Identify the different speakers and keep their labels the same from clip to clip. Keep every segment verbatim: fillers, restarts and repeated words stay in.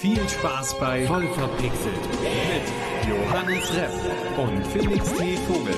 Speaker 1: Viel Spaß bei Voll verpixelt mit Johannes Repp und Felix T. Vogel.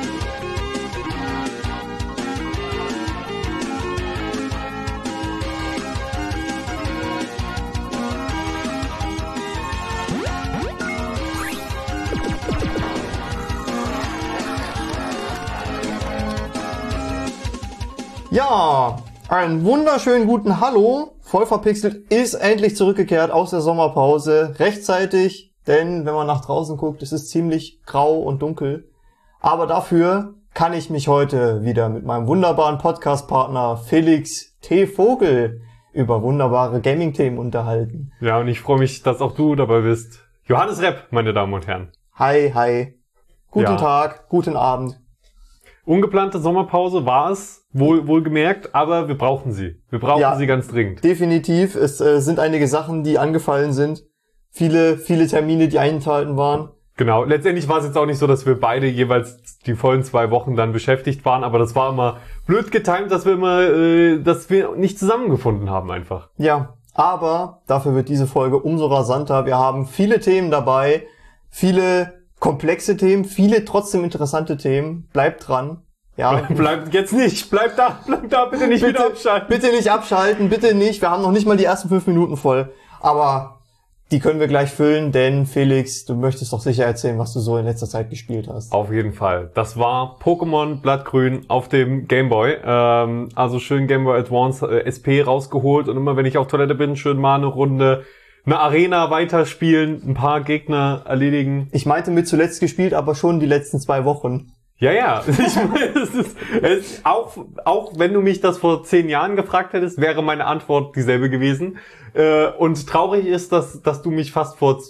Speaker 2: Ja, einen wunderschönen guten Hallo. Voll verpixelt ist endlich zurückgekehrt aus der Sommerpause. Rechtzeitig, denn wenn man nach draußen guckt, es ist ziemlich grau und dunkel. Aber dafür kann ich mich heute wieder mit meinem wunderbaren Podcast-Partner Felix T. Vogel über wunderbare Gaming-Themen unterhalten.
Speaker 3: Ja, und ich freue mich, dass auch du dabei bist. Johannes Repp, meine Damen und Herren.
Speaker 2: Hi, hi. Guten
Speaker 3: Ja.
Speaker 2: Tag, guten Abend.
Speaker 3: Ungeplante Sommerpause war es, wohl wohlgemerkt, aber wir brauchen sie. Wir brauchen
Speaker 2: Ja.
Speaker 3: sie ganz dringend.
Speaker 2: Definitiv, es äh, sind einige Sachen, die angefallen sind. Viele, viele Termine, die einenthalten waren.
Speaker 3: Genau, letztendlich war es jetzt auch nicht so, dass wir beide jeweils die vollen zwei Wochen dann beschäftigt waren, aber das war immer blöd getimt, dass wir immer, äh, dass wir nicht zusammengefunden haben einfach.
Speaker 2: Ja, aber dafür wird diese Folge umso rasanter. Wir haben viele Themen dabei, viele komplexe Themen, viele trotzdem interessante Themen. Bleibt dran. Ja,
Speaker 3: Bleibt jetzt nicht, bleib da, bleib da, bitte nicht wieder abschalten.
Speaker 2: bitte nicht abschalten, bitte nicht. Wir haben noch nicht mal die ersten fünf Minuten voll. Aber die können wir gleich füllen, denn Felix, du möchtest doch sicher erzählen, was du so in letzter Zeit gespielt hast.
Speaker 3: Auf jeden Fall. Das war Pokémon Blattgrün auf dem Game Boy. Ähm, also schön Game Boy Advance äh, S P rausgeholt und immer wenn ich auf Toilette bin, schön mal eine Runde, eine Arena weiterspielen, ein paar Gegner erledigen.
Speaker 2: Ich meinte mit zuletzt gespielt, aber schon die letzten zwei Wochen.
Speaker 3: Ja, ja. Ich meine, es ist, es ist auch, auch wenn du mich das vor zehn Jahren gefragt hättest, wäre meine Antwort dieselbe gewesen. Äh, und traurig ist, dass, dass du mich fast vor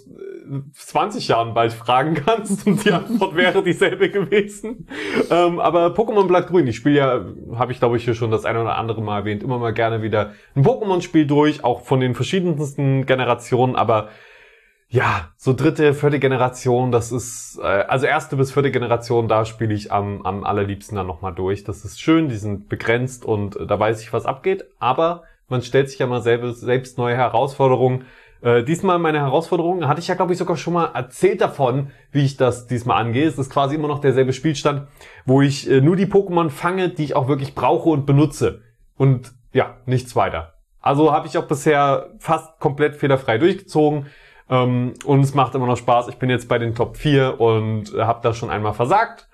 Speaker 3: zwanzig Jahren bald fragen kannst und die Antwort wäre dieselbe gewesen. Ähm, aber Pokémon Blattgrün, ich spiele ja, habe ich glaube ich hier schon das eine oder andere Mal erwähnt, immer mal gerne wieder ein Pokémon-Spiel durch, auch von den verschiedensten Generationen, aber ja, so dritte, vierte Generation, das ist, äh, also erste bis vierte Generation, da spiele ich am, am allerliebsten dann nochmal durch. Das ist schön, die sind begrenzt und äh, da weiß ich, was abgeht, aber man stellt sich ja mal selbst, selbst neue Herausforderungen. Äh, diesmal meine Herausforderung, hatte ich ja glaube ich sogar schon mal erzählt davon, wie ich das diesmal angehe. Es ist quasi immer noch derselbe Spielstand, wo ich äh, nur die Pokémon fange, die ich auch wirklich brauche und benutze. Und ja, nichts weiter. Also habe ich auch bisher fast komplett fehlerfrei durchgezogen. Um, und es macht immer noch Spaß. Ich bin jetzt bei den Top vier und äh, habe da schon einmal versagt.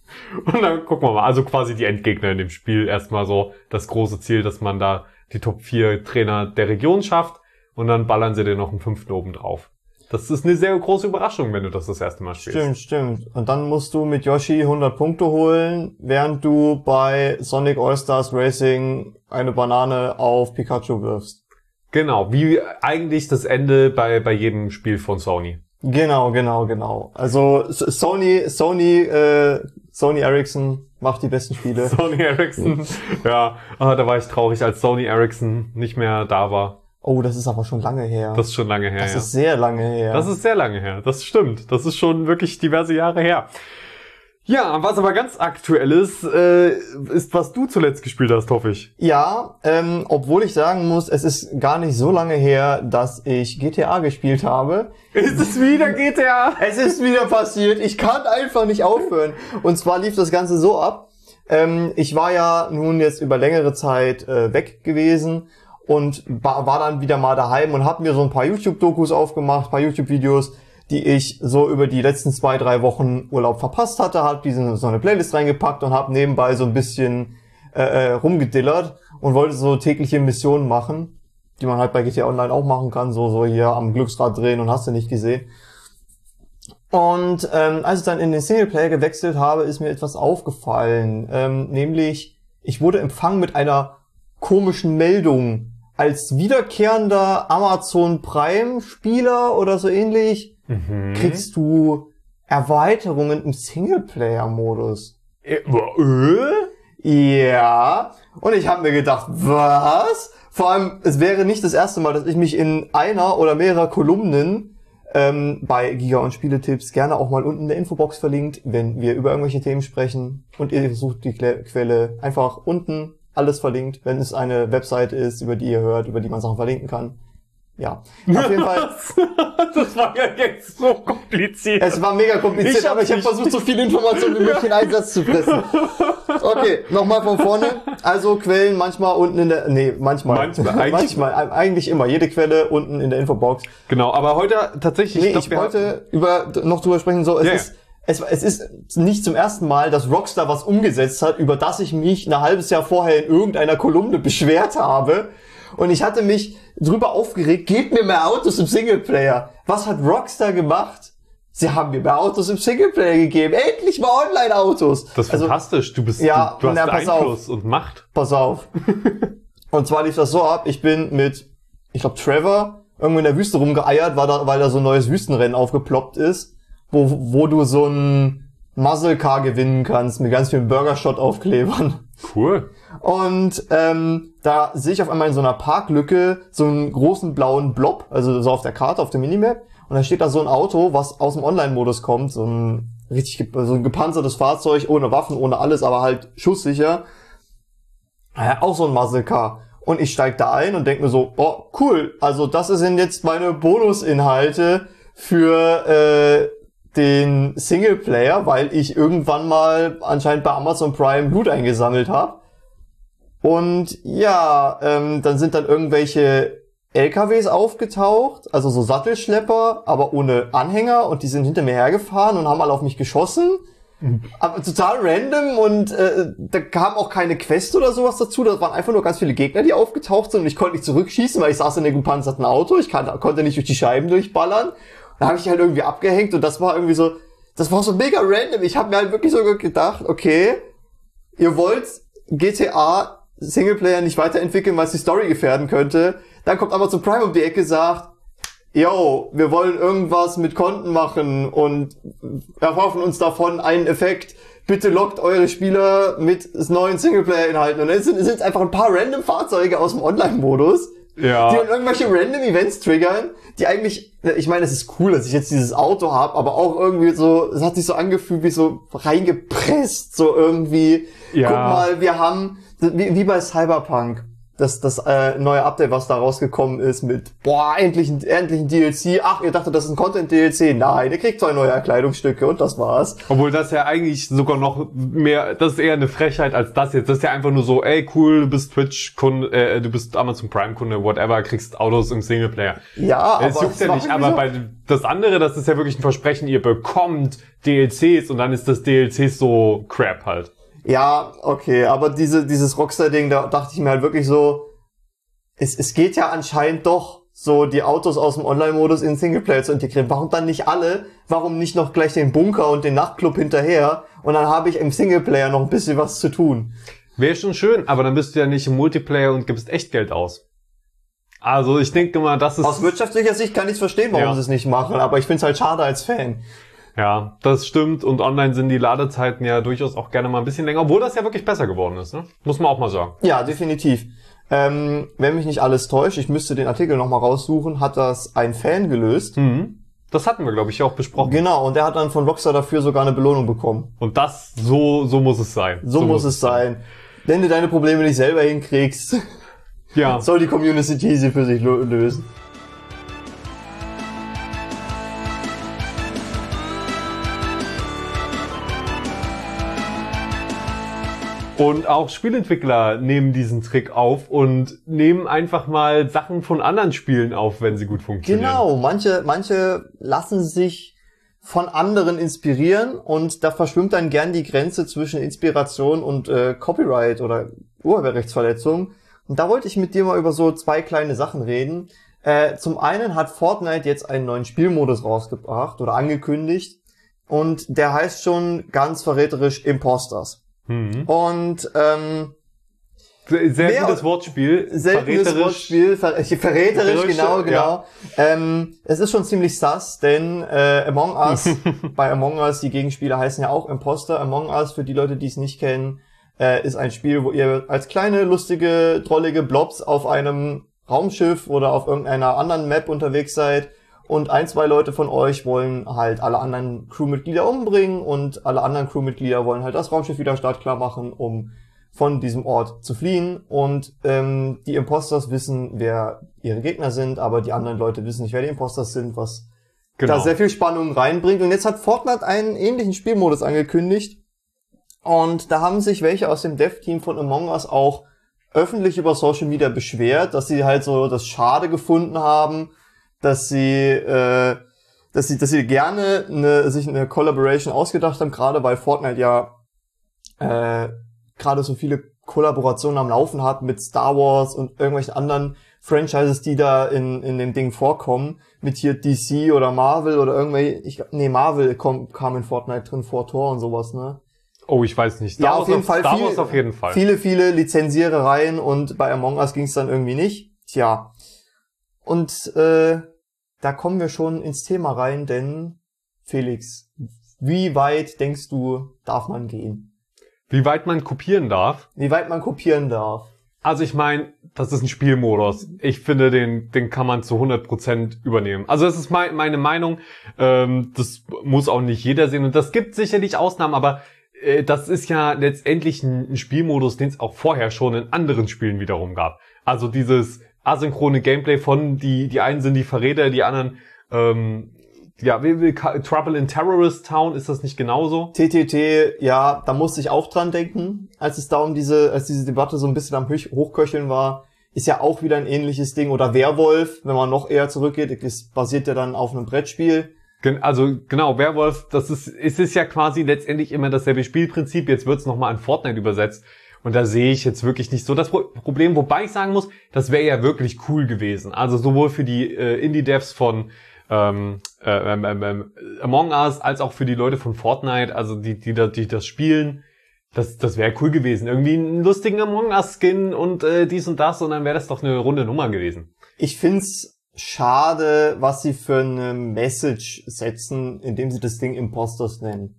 Speaker 3: Und dann gucken wir mal. Also quasi die Endgegner in dem Spiel. Erstmal so das große Ziel, dass man da die Top vier Trainer der Region schafft. Und dann ballern sie dir noch einen fünften oben drauf. Das ist eine sehr große Überraschung, wenn du das das erste Mal spielst.
Speaker 2: Stimmt, stimmt. Und dann musst du mit Yoshi hundert Punkte holen, während du bei Sonic All-Stars Racing eine Banane auf Pikachu wirfst.
Speaker 3: Genau, wie eigentlich das Ende bei bei jedem Spiel von Sony.
Speaker 2: Genau, genau, genau. Also Sony, Sony, äh, Sony Ericsson macht die besten Spiele.
Speaker 3: Sony Ericsson, ja, ah, da war ich traurig, als Sony Ericsson nicht mehr da war.
Speaker 2: Oh, das ist aber schon lange her.
Speaker 3: Das ist schon lange her,
Speaker 2: Das
Speaker 3: ja.
Speaker 2: ist sehr lange her.
Speaker 3: Das ist sehr lange her, das stimmt. Das ist schon wirklich diverse Jahre her. Ja, was aber ganz aktuell ist, äh, ist, was du zuletzt gespielt hast, hoffe ich.
Speaker 2: Ja, ähm, obwohl ich sagen muss, es ist gar nicht so lange her, dass ich G T A gespielt habe.
Speaker 3: Ist es wieder G T A?
Speaker 2: Es ist wieder passiert. Ich kann einfach nicht aufhören. Und zwar lief das Ganze so ab. Ähm, ich war ja nun jetzt über längere Zeit äh, weg gewesen und war, war dann wieder mal daheim und habe mir so ein paar YouTube-Dokus aufgemacht, ein paar YouTube-Videos, die ich so über die letzten zwei, drei Wochen Urlaub verpasst hatte, hab diese so eine Playlist reingepackt und hab nebenbei so ein bisschen äh, äh, rumgedillert und wollte so tägliche Missionen machen, die man halt bei G T A Online auch machen kann, so so hier am Glücksrad drehen und hast du nicht gesehen. Und ähm, als ich dann in den Singleplayer gewechselt habe, ist mir etwas aufgefallen, ähm, nämlich ich wurde empfangen mit einer komischen Meldung. Als wiederkehrender Amazon Prime Spieler oder so ähnlich
Speaker 3: Mhm.
Speaker 2: kriegst du Erweiterungen im Singleplayer-Modus.
Speaker 3: Äh, äh?
Speaker 2: Ja. Und ich habe mir gedacht, was? Vor allem, es wäre nicht das erste Mal, dass ich mich in einer oder mehrerer Kolumnen ähm, bei Giga und Spieletipps gerne auch mal unten in der Infobox verlinkt, wenn wir über irgendwelche Themen sprechen und ihr sucht die Quelle einfach unten, alles verlinkt, wenn es eine Website ist, über die ihr hört, über die man Sachen verlinken kann. Ja, auf jeden Fall.
Speaker 3: Das war ja jetzt so kompliziert.
Speaker 2: Es war mega kompliziert,
Speaker 3: Ich hab
Speaker 2: aber ich habe
Speaker 3: nicht-
Speaker 2: versucht, so viel Informationen wie möglich in einen Satz zu pressen. Okay, nochmal von vorne. Also Quellen manchmal unten in der, nee, manchmal.
Speaker 3: Manchmal, eigentlich-
Speaker 2: manchmal, eigentlich immer. Jede Quelle unten in der Infobox.
Speaker 3: Genau, aber heute tatsächlich...
Speaker 2: Nee,
Speaker 3: glaub,
Speaker 2: ich
Speaker 3: wir
Speaker 2: wollte über, noch drüber sprechen, so, es
Speaker 3: Ja, ja.
Speaker 2: ist, es, es ist nicht zum ersten Mal, dass Rockstar was umgesetzt hat, über das ich mich ein halbes Jahr vorher in irgendeiner Kolumne beschwert habe. Und ich hatte mich drüber aufgeregt, gebt mir mehr Autos im Singleplayer. Was hat Rockstar gemacht? Sie haben mir mehr Autos im Singleplayer gegeben. Endlich mal Online-Autos.
Speaker 3: Das ist
Speaker 2: Also,
Speaker 3: fantastisch. Du bist,
Speaker 2: ja,
Speaker 3: du, du
Speaker 2: na,
Speaker 3: hast
Speaker 2: pass
Speaker 3: Einfluss und Macht.
Speaker 2: pass auf. Und zwar lief das so ab, ich bin mit, ich glaube Trevor, irgendwo in der Wüste rumgeeiert, weil da, weil da so ein neues Wüstenrennen aufgeploppt ist, wo, wo du so ein Muscle Car gewinnen kannst mit ganz vielen Burgershot-Aufklebern.
Speaker 3: Cool.
Speaker 2: Und ähm, da sehe ich auf einmal in so einer Parklücke so einen großen blauen Blob, also so auf der Karte, auf der Minimap. Und da steht da so ein Auto, was aus dem Online-Modus kommt, so ein richtig ge- so ein gepanzertes Fahrzeug, ohne Waffen, ohne alles, aber halt schusssicher. Ja, auch so ein Muscle Car. Und ich steig da ein und denk mir so, oh, cool, also das sind jetzt meine Bonusinhalte für äh, den Singleplayer, weil ich irgendwann mal anscheinend bei Amazon Prime Loot eingesammelt habe. Und ja, ähm, dann sind dann irgendwelche L K Ws aufgetaucht, also so Sattelschlepper, aber ohne Anhänger, und die sind hinter mir hergefahren und haben alle auf mich geschossen. Aber total random, und äh, da kam auch keine Quest oder sowas dazu. Das waren einfach nur ganz viele Gegner, die aufgetaucht sind, und ich konnte nicht zurückschießen, weil ich saß in dem gepanzerten Auto. Ich kann, konnte nicht durch die Scheiben durchballern. Da habe ich halt irgendwie abgehängt, und das war irgendwie so, das war so mega random. Ich habe mir halt wirklich so gedacht, okay, ihr wollt G T A Singleplayer nicht weiterentwickeln, weil es die Story gefährden könnte. Dann kommt Amazon Prime um die Ecke, sagt, yo, wir wollen irgendwas mit Konten machen und erhoffen uns davon einen Effekt. Bitte lockt eure Spieler mit neuen Singleplayer-Inhalten. Und dann sind es einfach ein paar random Fahrzeuge aus dem Online-Modus,
Speaker 3: Ja.
Speaker 2: die dann irgendwelche random Events triggern, die eigentlich, ich meine, es ist cool, dass ich jetzt dieses Auto habe, aber auch irgendwie so, es hat sich so angefühlt wie so reingepresst, so irgendwie,
Speaker 3: Ja.
Speaker 2: guck mal, wir haben, wie, wie bei Cyberpunk, das, das äh, neue Update, was da rausgekommen ist mit, boah, endlich ein, endlich ein D L C, ach, ihr dachtet, das ist ein Content-D L C, nein, ihr kriegt zwei neue Kleidungsstücke und das war's.
Speaker 3: Obwohl das ja eigentlich sogar noch mehr, das ist eher eine Frechheit als das jetzt. Das ist ja einfach nur so, ey, cool, du bist Twitch-Kunde, äh, du bist Amazon Prime-Kunde, whatever, kriegst Autos im Singleplayer.
Speaker 2: Ja, aber
Speaker 3: Es juckt
Speaker 2: es
Speaker 3: ja
Speaker 2: war
Speaker 3: nicht,
Speaker 2: irgendwie
Speaker 3: aber
Speaker 2: so-
Speaker 3: bei das andere, das ist ja wirklich ein Versprechen, ihr bekommt D L Cs, und dann ist das D L C so crap halt.
Speaker 2: Ja, okay, aber diese, dieses Rockstar-Ding, da dachte ich mir halt wirklich so, es, es geht ja anscheinend doch, so die Autos aus dem Online-Modus in den Singleplayer zu integrieren. Warum dann nicht alle? Warum nicht noch gleich den Bunker und den Nachtclub hinterher? Und dann habe ich im Singleplayer noch ein bisschen was zu tun.
Speaker 3: Wäre schon schön, aber dann bist du ja nicht im Multiplayer und gibst Echtgeld aus. Also ich denke mal, das ist...
Speaker 2: Aus wirtschaftlicher Sicht kann ich verstehen, warum
Speaker 3: Ja.
Speaker 2: sie es nicht machen, aber ich find's halt schade als Fan.
Speaker 3: Ja, das stimmt, und online sind die Ladezeiten ja durchaus auch gerne mal ein bisschen länger, obwohl das ja wirklich besser geworden ist, ne? Muss man auch mal sagen.
Speaker 2: Ja, definitiv. Ähm, wenn mich nicht alles täuscht, ich müsste den Artikel nochmal raussuchen, hat das ein Fan gelöst.
Speaker 3: Mhm. Das hatten wir, glaube ich, auch besprochen.
Speaker 2: Genau, und der hat dann von Rockstar dafür sogar eine Belohnung bekommen.
Speaker 3: Und das, so, so muss es sein.
Speaker 2: So, muss es sein. Wenn du deine Probleme nicht selber hinkriegst,
Speaker 3: Ja.
Speaker 2: soll die Community sie für sich lo- lösen.
Speaker 3: Und auch Spielentwickler nehmen diesen Trick auf und nehmen einfach mal Sachen von anderen Spielen auf, wenn sie gut funktionieren.
Speaker 2: Genau, manche, manche lassen sich von anderen inspirieren, und da verschwimmt dann gern die Grenze zwischen Inspiration und äh, Copyright oder Urheberrechtsverletzung. Und da wollte ich mit dir mal über so zwei kleine Sachen reden. Äh, zum einen hat Fortnite jetzt einen neuen Spielmodus rausgebracht oder angekündigt, und der heißt schon ganz verräterisch Imposters.
Speaker 3: Mhm.
Speaker 2: Und ähm,
Speaker 3: Sehr, sehr
Speaker 2: Mehr-
Speaker 3: gutes Wortspiel.
Speaker 2: seltenes
Speaker 3: Verräterisch.
Speaker 2: Wortspiel, ver verräterisch,
Speaker 3: Verräterisch,
Speaker 2: genau, genau.
Speaker 3: ja.
Speaker 2: Ähm, es ist schon ziemlich sus, denn äh, Among Us, bei Among Us, die Gegenspieler heißen ja auch Imposter. Among Us, für die Leute, die es nicht kennen, äh, ist ein Spiel, wo ihr als kleine, lustige, drollige Blobs auf einem Raumschiff oder auf irgendeiner anderen Map unterwegs seid, und ein, zwei Leute von euch wollen halt alle anderen Crewmitglieder umbringen, und alle anderen Crewmitglieder wollen halt das Raumschiff wieder startklar machen, um von diesem Ort zu fliehen und ähm, die Imposters wissen, wer ihre Gegner sind, aber die anderen Leute wissen nicht, wer die Imposters sind, was genau. da sehr viel Spannung reinbringt. Und jetzt hat Fortnite einen ähnlichen Spielmodus angekündigt und da haben sich welche aus dem Dev-Team von Among Us auch öffentlich über Social Media beschwert, dass sie halt so das schade gefunden haben, dass sie äh, dass sie dass sie gerne eine, sich eine Collaboration ausgedacht haben, gerade weil Fortnite ja äh, gerade so viele Kollaborationen am Laufen hat mit Star Wars und irgendwelchen anderen Franchises, die da in in dem Ding vorkommen, mit hier D C oder Marvel oder irgendwelche, ich nee, Marvel kom, kam in Fortnite drin vor, Tor und sowas, ne?
Speaker 3: Oh, ich weiß nicht. Star
Speaker 2: ja, auf jeden
Speaker 3: auf,
Speaker 2: Fall.
Speaker 3: Star
Speaker 2: viel,
Speaker 3: Wars auf jeden Fall.
Speaker 2: Viele, viele Lizenzierereien und bei Among Us ging es dann irgendwie nicht. Tja. Und äh, da kommen wir schon ins Thema rein, denn Felix, wie weit denkst du, darf man gehen?
Speaker 3: Wie weit man kopieren darf?
Speaker 2: Wie weit man kopieren darf?
Speaker 3: Also ich meine, das ist ein Spielmodus. Ich finde, den den kann man zu hundert Prozent übernehmen. Also das ist mein, meine Meinung. Ähm, das muss auch nicht jeder sehen. Und das gibt sicherlich Ausnahmen, aber äh, das ist ja letztendlich ein, ein Spielmodus, den es auch vorher schon in anderen Spielen wiederum gab. Also dieses asynchrone Gameplay von, die die einen sind die Verräter, die anderen, ähm, ja, wie, wie, Trouble in Terrorist Town, ist das nicht genauso?
Speaker 2: T T T, ja, da musste ich auch dran denken, als es da um diese, als diese Debatte so ein bisschen am Hochköcheln war, ist ja auch wieder ein ähnliches Ding. Oder Werwolf, wenn man noch eher zurückgeht, es basiert ja dann auf einem Brettspiel.
Speaker 3: Also genau, Werwolf, das ist, es ist ja quasi letztendlich immer dasselbe Spielprinzip, jetzt wird's nochmal an Fortnite übersetzt. Und da sehe ich jetzt wirklich nicht so das Problem, wobei ich sagen muss, das wäre ja wirklich cool gewesen. Also sowohl für die äh, Indie-Devs von ähm, äh, ähm, ähm, Among Us als auch für die Leute von Fortnite, also die die, die, die das spielen, das das wäre cool gewesen. Irgendwie einen lustigen Among Us-Skin und äh, dies und das und dann wäre das doch eine runde Nummer gewesen.
Speaker 2: Ich find's schade, was sie für eine Message setzen, indem sie das Ding Imposters nennen.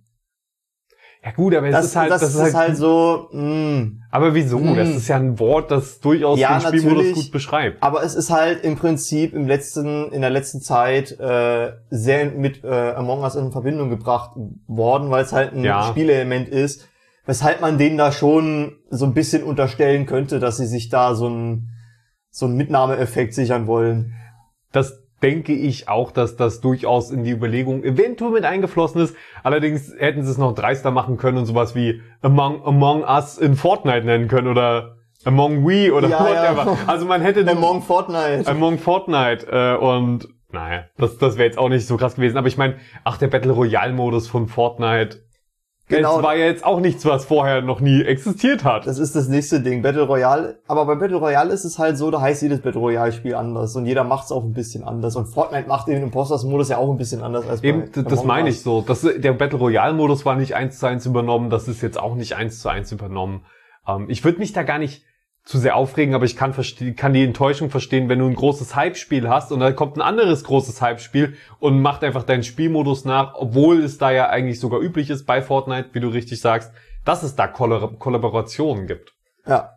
Speaker 3: Ja gut, aber es
Speaker 2: das,
Speaker 3: ist halt...
Speaker 2: Das, das ist halt, halt so... Mh,
Speaker 3: aber wieso?
Speaker 2: Mh.
Speaker 3: Das ist ja ein Wort, das durchaus
Speaker 2: ja,
Speaker 3: den Spielmodus gut beschreibt.
Speaker 2: Aber es ist halt im Prinzip im letzten, in der letzten Zeit äh, sehr mit äh, Among Us in Verbindung gebracht worden, weil es halt ein
Speaker 3: ja.
Speaker 2: Spielelement ist, weshalb man denen da schon so ein bisschen unterstellen könnte, dass sie sich da so ein so ein Mitnahmeeffekt sichern wollen.
Speaker 3: Das denke ich auch, dass das durchaus in die Überlegung eventuell mit eingeflossen ist. Allerdings hätten sie es noch dreister machen können und sowas wie Among, Among Us in Fortnite nennen können oder Among We oder
Speaker 2: ja,
Speaker 3: whatever.
Speaker 2: Ja.
Speaker 3: Also man hätte...
Speaker 2: Among Fortnite.
Speaker 3: Among Fortnite. Äh, und naja, das, das wäre jetzt auch nicht so krass gewesen. Aber ich meine, ach, der Battle Royale Modus von Fortnite... Genau. Das war ja jetzt auch nichts, was vorher noch nie existiert hat.
Speaker 2: Das ist das nächste Ding, Battle Royale. Aber bei Battle Royale ist es halt so, da heißt jedes Battle Royale Spiel anders und jeder macht es auch ein bisschen anders. Und Fortnite macht den Imposters-Modus ja auch ein bisschen anders als bei
Speaker 3: Eben, das meine ich so. Das, der Battle Royale-Modus war nicht eins zu eins übernommen, das ist jetzt auch nicht eins zu eins übernommen. Ähm, ich würde mich da gar nicht zu sehr aufregen, aber ich kann verstehen, kann die Enttäuschung verstehen, wenn du ein großes Hype-Spiel hast und dann kommt ein anderes großes Hype-Spiel und macht einfach deinen Spielmodus nach, obwohl es da ja eigentlich sogar üblich ist bei Fortnite, wie du richtig sagst, dass es da Kollab- Kollaborationen gibt.
Speaker 2: Ja,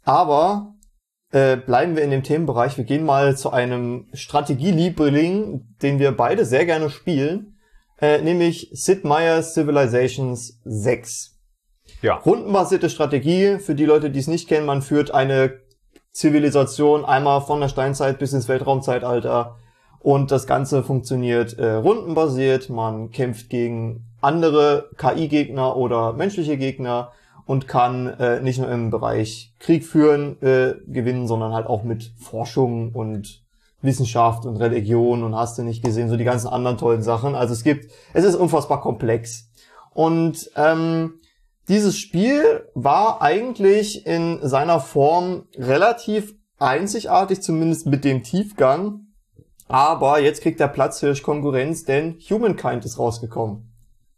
Speaker 2: aber äh, bleiben wir in dem Themenbereich. Wir gehen mal zu einem Strategieliebling, den wir beide sehr gerne spielen, äh, nämlich Sid Meier's Civilizations sechs.
Speaker 3: Ja.
Speaker 2: Rundenbasierte Strategie, für die Leute, die es nicht kennen, man führt eine Zivilisation einmal von der Steinzeit bis ins Weltraumzeitalter und das Ganze funktioniert äh, rundenbasiert, man kämpft gegen andere K I-Gegner oder menschliche Gegner und kann äh, nicht nur im Bereich Krieg führen, äh, gewinnen, sondern halt auch mit Forschung und Wissenschaft und Religion und hast du nicht gesehen, so die ganzen anderen tollen Sachen. Also es gibt, es ist unfassbar komplex. Und ähm, dieses Spiel war eigentlich in seiner Form relativ einzigartig, zumindest mit dem Tiefgang. Aber jetzt kriegt der Platzhirsch Konkurrenz, denn Humankind ist rausgekommen.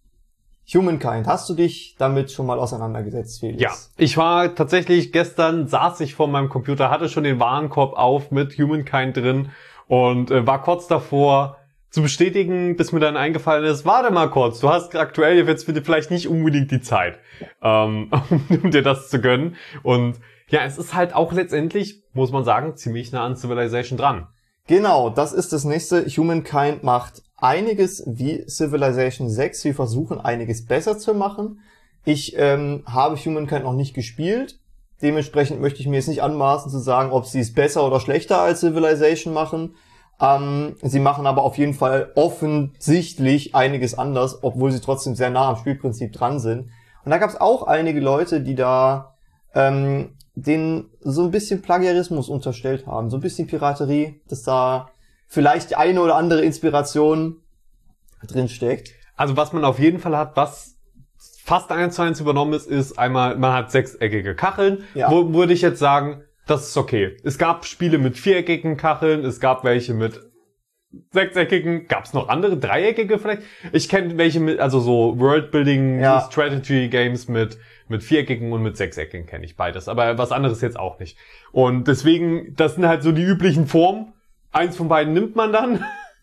Speaker 2: Humankind, hast du dich damit schon mal auseinandergesetzt, Felix?
Speaker 3: Ja, ich war tatsächlich, gestern saß ich vor meinem Computer, hatte schon den Warenkorb auf mit Humankind drin und äh, war kurz davor zu bestätigen, bis mir dann eingefallen ist, warte mal kurz, du hast aktuell jetzt vielleicht nicht unbedingt die Zeit, ähm, um dir das zu gönnen. Und ja, es ist halt auch letztendlich, muss man sagen, ziemlich nah an Civilization dran.
Speaker 2: Genau, das ist das nächste. Humankind macht einiges wie Civilization sechs. Wir versuchen einiges besser zu machen. Ich ähm, habe Humankind noch nicht gespielt. Dementsprechend möchte ich mir jetzt nicht anmaßen zu sagen, ob sie es besser oder schlechter als Civilization machen. Ähm, sie machen aber auf jeden Fall offensichtlich einiges anders, obwohl sie trotzdem sehr nah am Spielprinzip dran sind. Und da gab es auch einige Leute, die da ähm, denen so ein bisschen Plagiarismus unterstellt haben, so ein bisschen Piraterie, dass da vielleicht die eine oder andere Inspiration drin steckt.
Speaker 3: Also was man auf jeden Fall hat, was fast eins zu eins übernommen ist, ist einmal, man hat sechseckige Kacheln,
Speaker 2: Ja.
Speaker 3: wo würde ich jetzt sagen, das ist okay. Es gab Spiele mit viereckigen Kacheln, es gab welche mit sechseckigen, gab es noch andere, dreieckige vielleicht? Ich kenne welche mit, also so Worldbuilding,
Speaker 2: Ja.
Speaker 3: Strategy Games mit mit viereckigen und mit sechseckigen kenne ich beides, aber was anderes jetzt auch nicht. Und deswegen, das sind halt so die üblichen Formen. Eins von beiden nimmt man dann.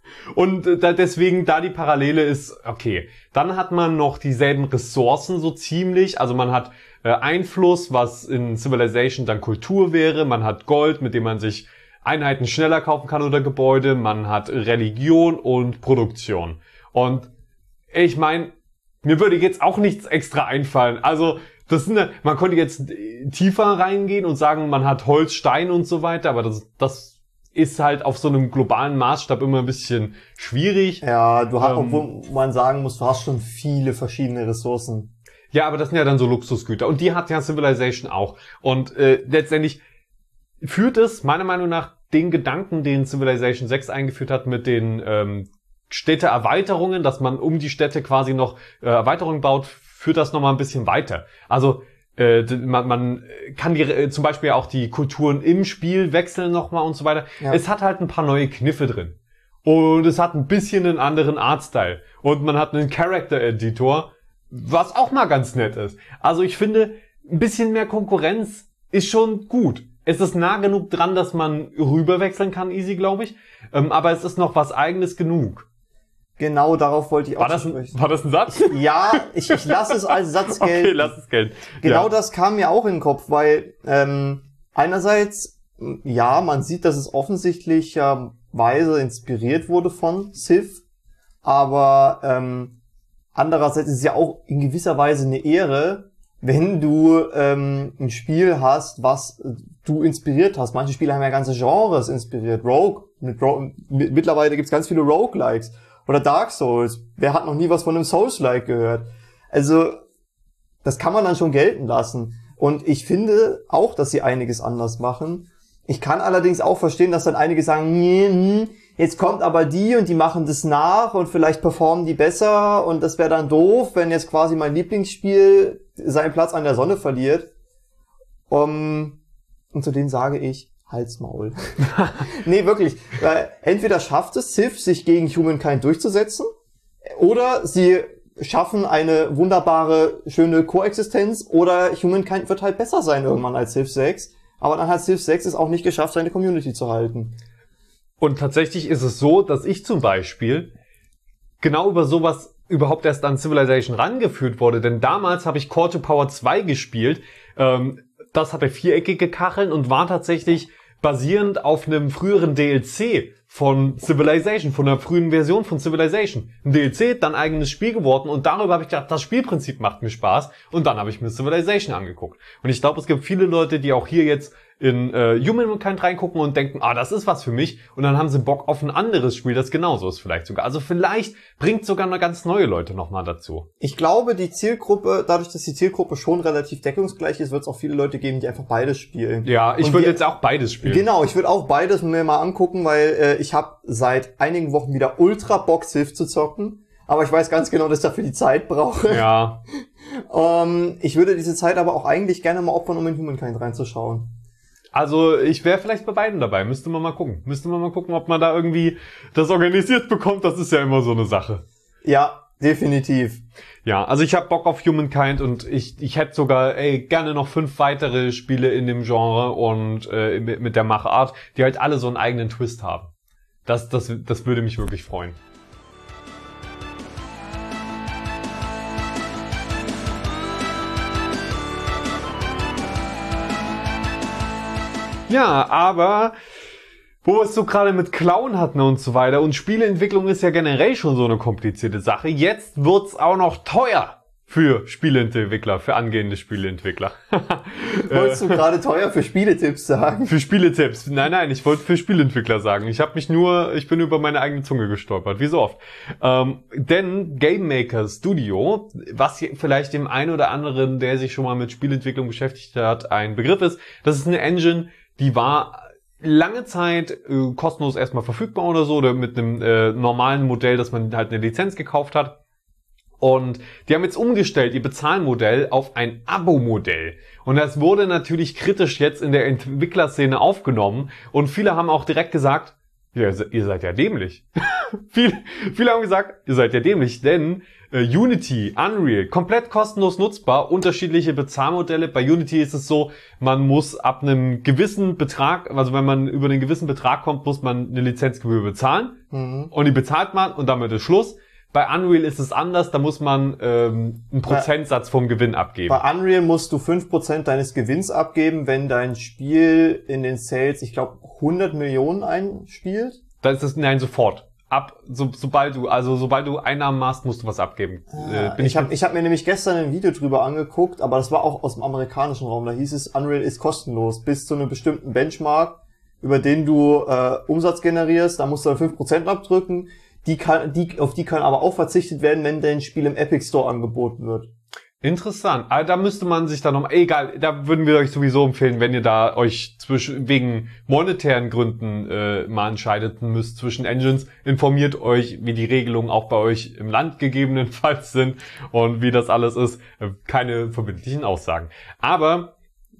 Speaker 3: Und da deswegen, da die Parallele ist, okay. Dann hat man noch dieselben Ressourcen so ziemlich. Also man hat äh, Einfluss, was in Civilization dann Kultur wäre. Man hat Gold, mit dem man sich Einheiten schneller kaufen kann oder Gebäude. Man hat Religion und Produktion. Und ich meine, mir würde jetzt auch nichts extra einfallen. Also das sind, man könnte jetzt tiefer reingehen und sagen, man hat Holz, Stein und so weiter. Aber das, das ist halt auf so einem globalen Maßstab immer ein bisschen schwierig.
Speaker 2: Ja, du hast,
Speaker 3: Ähm,
Speaker 2: obwohl man sagen muss, du hast schon viele verschiedene Ressourcen.
Speaker 3: Ja, aber das sind ja dann so Luxusgüter. Und die hat ja Civilization auch. Und äh, letztendlich führt es, meiner Meinung nach, den Gedanken, den Civilization sechs eingeführt hat mit den ähm, Städteerweiterungen, dass man um die Städte quasi noch äh, Erweiterungen baut, führt das nochmal ein bisschen weiter. Also Äh, man, man kann die, äh, zum Beispiel auch die Kulturen im Spiel wechseln nochmal und so weiter.
Speaker 2: Ja.
Speaker 3: Es hat halt ein paar neue Kniffe drin. Und es hat ein bisschen einen anderen Artstyle. Und man hat einen Character Editor, was auch mal ganz nett ist. Also ich finde, ein bisschen mehr Konkurrenz ist schon gut. Es ist nah genug dran, dass man rüberwechseln kann, easy, glaube ich. Ähm, aber es ist noch was Eigenes genug.
Speaker 2: Genau darauf wollte ich auch
Speaker 3: War das,
Speaker 2: sprechen.
Speaker 3: ein, war das ein Satz?
Speaker 2: Ja, ich, ich lasse es als Satz gelten.
Speaker 3: Okay, lass es gelten.
Speaker 2: Genau
Speaker 3: Ja.
Speaker 2: das kam mir auch in den Kopf, weil ähm, einerseits, m, ja, man sieht, dass es offensichtlicherweise inspiriert wurde von Civ, aber ähm, andererseits ist es ja auch in gewisser Weise eine Ehre, wenn du ähm, ein Spiel hast, was du inspiriert hast. Manche Spiele haben ja ganze Genres inspiriert. Rogue, mit Rogue mittlerweile gibt's ganz viele Roguelikes. Oder Dark Souls. Wer hat noch nie was von einem Souls-like gehört? Also, das kann man dann schon gelten lassen. Und ich finde auch, dass sie einiges anders machen. Ich kann allerdings auch verstehen, dass dann einige sagen, nee, hm, jetzt kommt aber die und die machen das nach und vielleicht performen die besser und das wäre dann doof, wenn jetzt quasi mein Lieblingsspiel seinen Platz an der Sonne verliert. Um, und zu denen sage ich, Halt's Maul. Nee, wirklich. Weil entweder schafft es Civ, sich gegen Humankind durchzusetzen, oder sie schaffen eine wunderbare, schöne Koexistenz, oder Humankind wird halt besser sein irgendwann als Civ sechs. Aber dann hat Civ sechs es auch nicht geschafft, seine Community zu halten.
Speaker 3: Und tatsächlich ist es so, dass ich zum Beispiel genau über sowas überhaupt erst an Civilization rangeführt wurde. Denn damals habe ich Core to Power zwei gespielt. Ähm, das hatte viereckige Kacheln und war tatsächlich basierend auf einem früheren D L C von Civilization, von einer frühen Version von Civilization. Ein D L C, dann eigenes Spiel geworden und darüber habe ich gedacht, das Spielprinzip macht mir Spaß und dann habe ich mir Civilization angeguckt. Und ich glaube, es gibt viele Leute, die auch hier jetzt in äh, Humankind reingucken und denken, ah, das ist was für mich und dann haben sie Bock auf ein anderes Spiel, das genauso ist vielleicht sogar. Also vielleicht bringt sogar noch ganz neue Leute nochmal dazu.
Speaker 2: Ich glaube, die Zielgruppe, dadurch, dass die Zielgruppe schon relativ deckungsgleich ist, wird es auch viele Leute geben, die einfach beides spielen.
Speaker 3: Ja, ich
Speaker 2: Und
Speaker 3: würde
Speaker 2: die-
Speaker 3: jetzt auch beides spielen.
Speaker 2: Genau, ich würde auch beides mir mal angucken, weil äh, ich habe seit einigen Wochen wieder ultra Bock, Civ zu zocken. Aber ich weiß ganz genau, dass ich dafür die Zeit brauche.
Speaker 3: Ja,
Speaker 2: Ähm, ich würde diese Zeit aber auch eigentlich gerne mal opfern, um in Humankind reinzuschauen.
Speaker 3: also ich wäre vielleicht bei beiden dabei. Müsste man mal gucken. Müsste man mal gucken, ob man da irgendwie das organisiert bekommt. Das ist ja immer so eine Sache.
Speaker 2: Ja, definitiv.
Speaker 3: Ja, also ich habe Bock auf Humankind und ich ich hätte sogar ey, gerne noch fünf weitere Spiele in dem Genre und äh, mit, mit der Machart, die halt alle so einen eigenen Twist haben. Das das das würde mich wirklich freuen. Ja, aber wo wir es so gerade mit Clown hatten und so weiter und Spieleentwicklung ist ja generell schon so eine komplizierte Sache. Jetzt wird's auch noch teuer für Spieleentwickler, für angehende Spieleentwickler.
Speaker 2: Wolltest du gerade teuer für Spieletipps sagen?
Speaker 3: Für Spieletipps. Nein, nein, ich wollte für Spieleentwickler sagen. Ich habe mich nur, ich bin über meine eigene Zunge gestolpert, wie so oft. Ähm, denn Game Maker Studio, was hier vielleicht dem einen oder anderen, der sich schon mal mit Spielentwicklung beschäftigt hat, ein Begriff ist, das ist eine Engine, die war lange Zeit äh, kostenlos erstmal verfügbar oder so, oder mit einem äh, normalen Modell, dass man halt eine Lizenz gekauft hat. Und die haben jetzt umgestellt, ihr Bezahlmodell auf ein Abo-Modell. Und das wurde natürlich kritisch jetzt in der Entwicklerszene aufgenommen. Und viele haben auch direkt gesagt, ja, ihr seid ja dämlich. viele, viele haben gesagt, ihr seid ja dämlich, denn äh, Unity, Unreal, komplett kostenlos nutzbar, unterschiedliche Bezahlmodelle. Bei Unity ist es so, man muss ab einem gewissen Betrag, also wenn man über einen gewissen Betrag kommt, muss man eine Lizenzgebühr bezahlen. Mhm. Und die bezahlt man und damit ist Schluss. Bei Unreal ist es anders, da muss man ähm, einen Prozentsatz vom Gewinn abgeben.
Speaker 2: Bei Unreal musst du fünf Prozent deines Gewinns abgeben, wenn dein Spiel in den Sales, ich glaube, hundert Millionen einspielt.
Speaker 3: Da ist es, nein, sofort. Ab, so, sobald du, also sobald du Einnahmen machst, musst du was abgeben.
Speaker 2: Ah, äh, bin ich habe ich hab mir nämlich gestern ein Video drüber angeguckt, aber das war auch aus dem amerikanischen Raum. Da hieß es, Unreal ist kostenlos bis zu einem bestimmten Benchmark, über den du äh, Umsatz generierst. Da musst du dann fünf Prozent abdrücken. Die kann, die, auf die kann aber auch verzichtet werden, wenn dein Spiel im Epic Store angeboten wird.
Speaker 3: Interessant. Aber da müsste man sich dann noch, egal, da würden wir euch sowieso empfehlen, wenn ihr da euch zwischen, wegen monetären Gründen äh, mal entscheidet müsst zwischen Engines, informiert euch, wie die Regelungen auch bei euch im Land gegebenenfalls sind und wie das alles ist. Keine verbindlichen Aussagen. Aber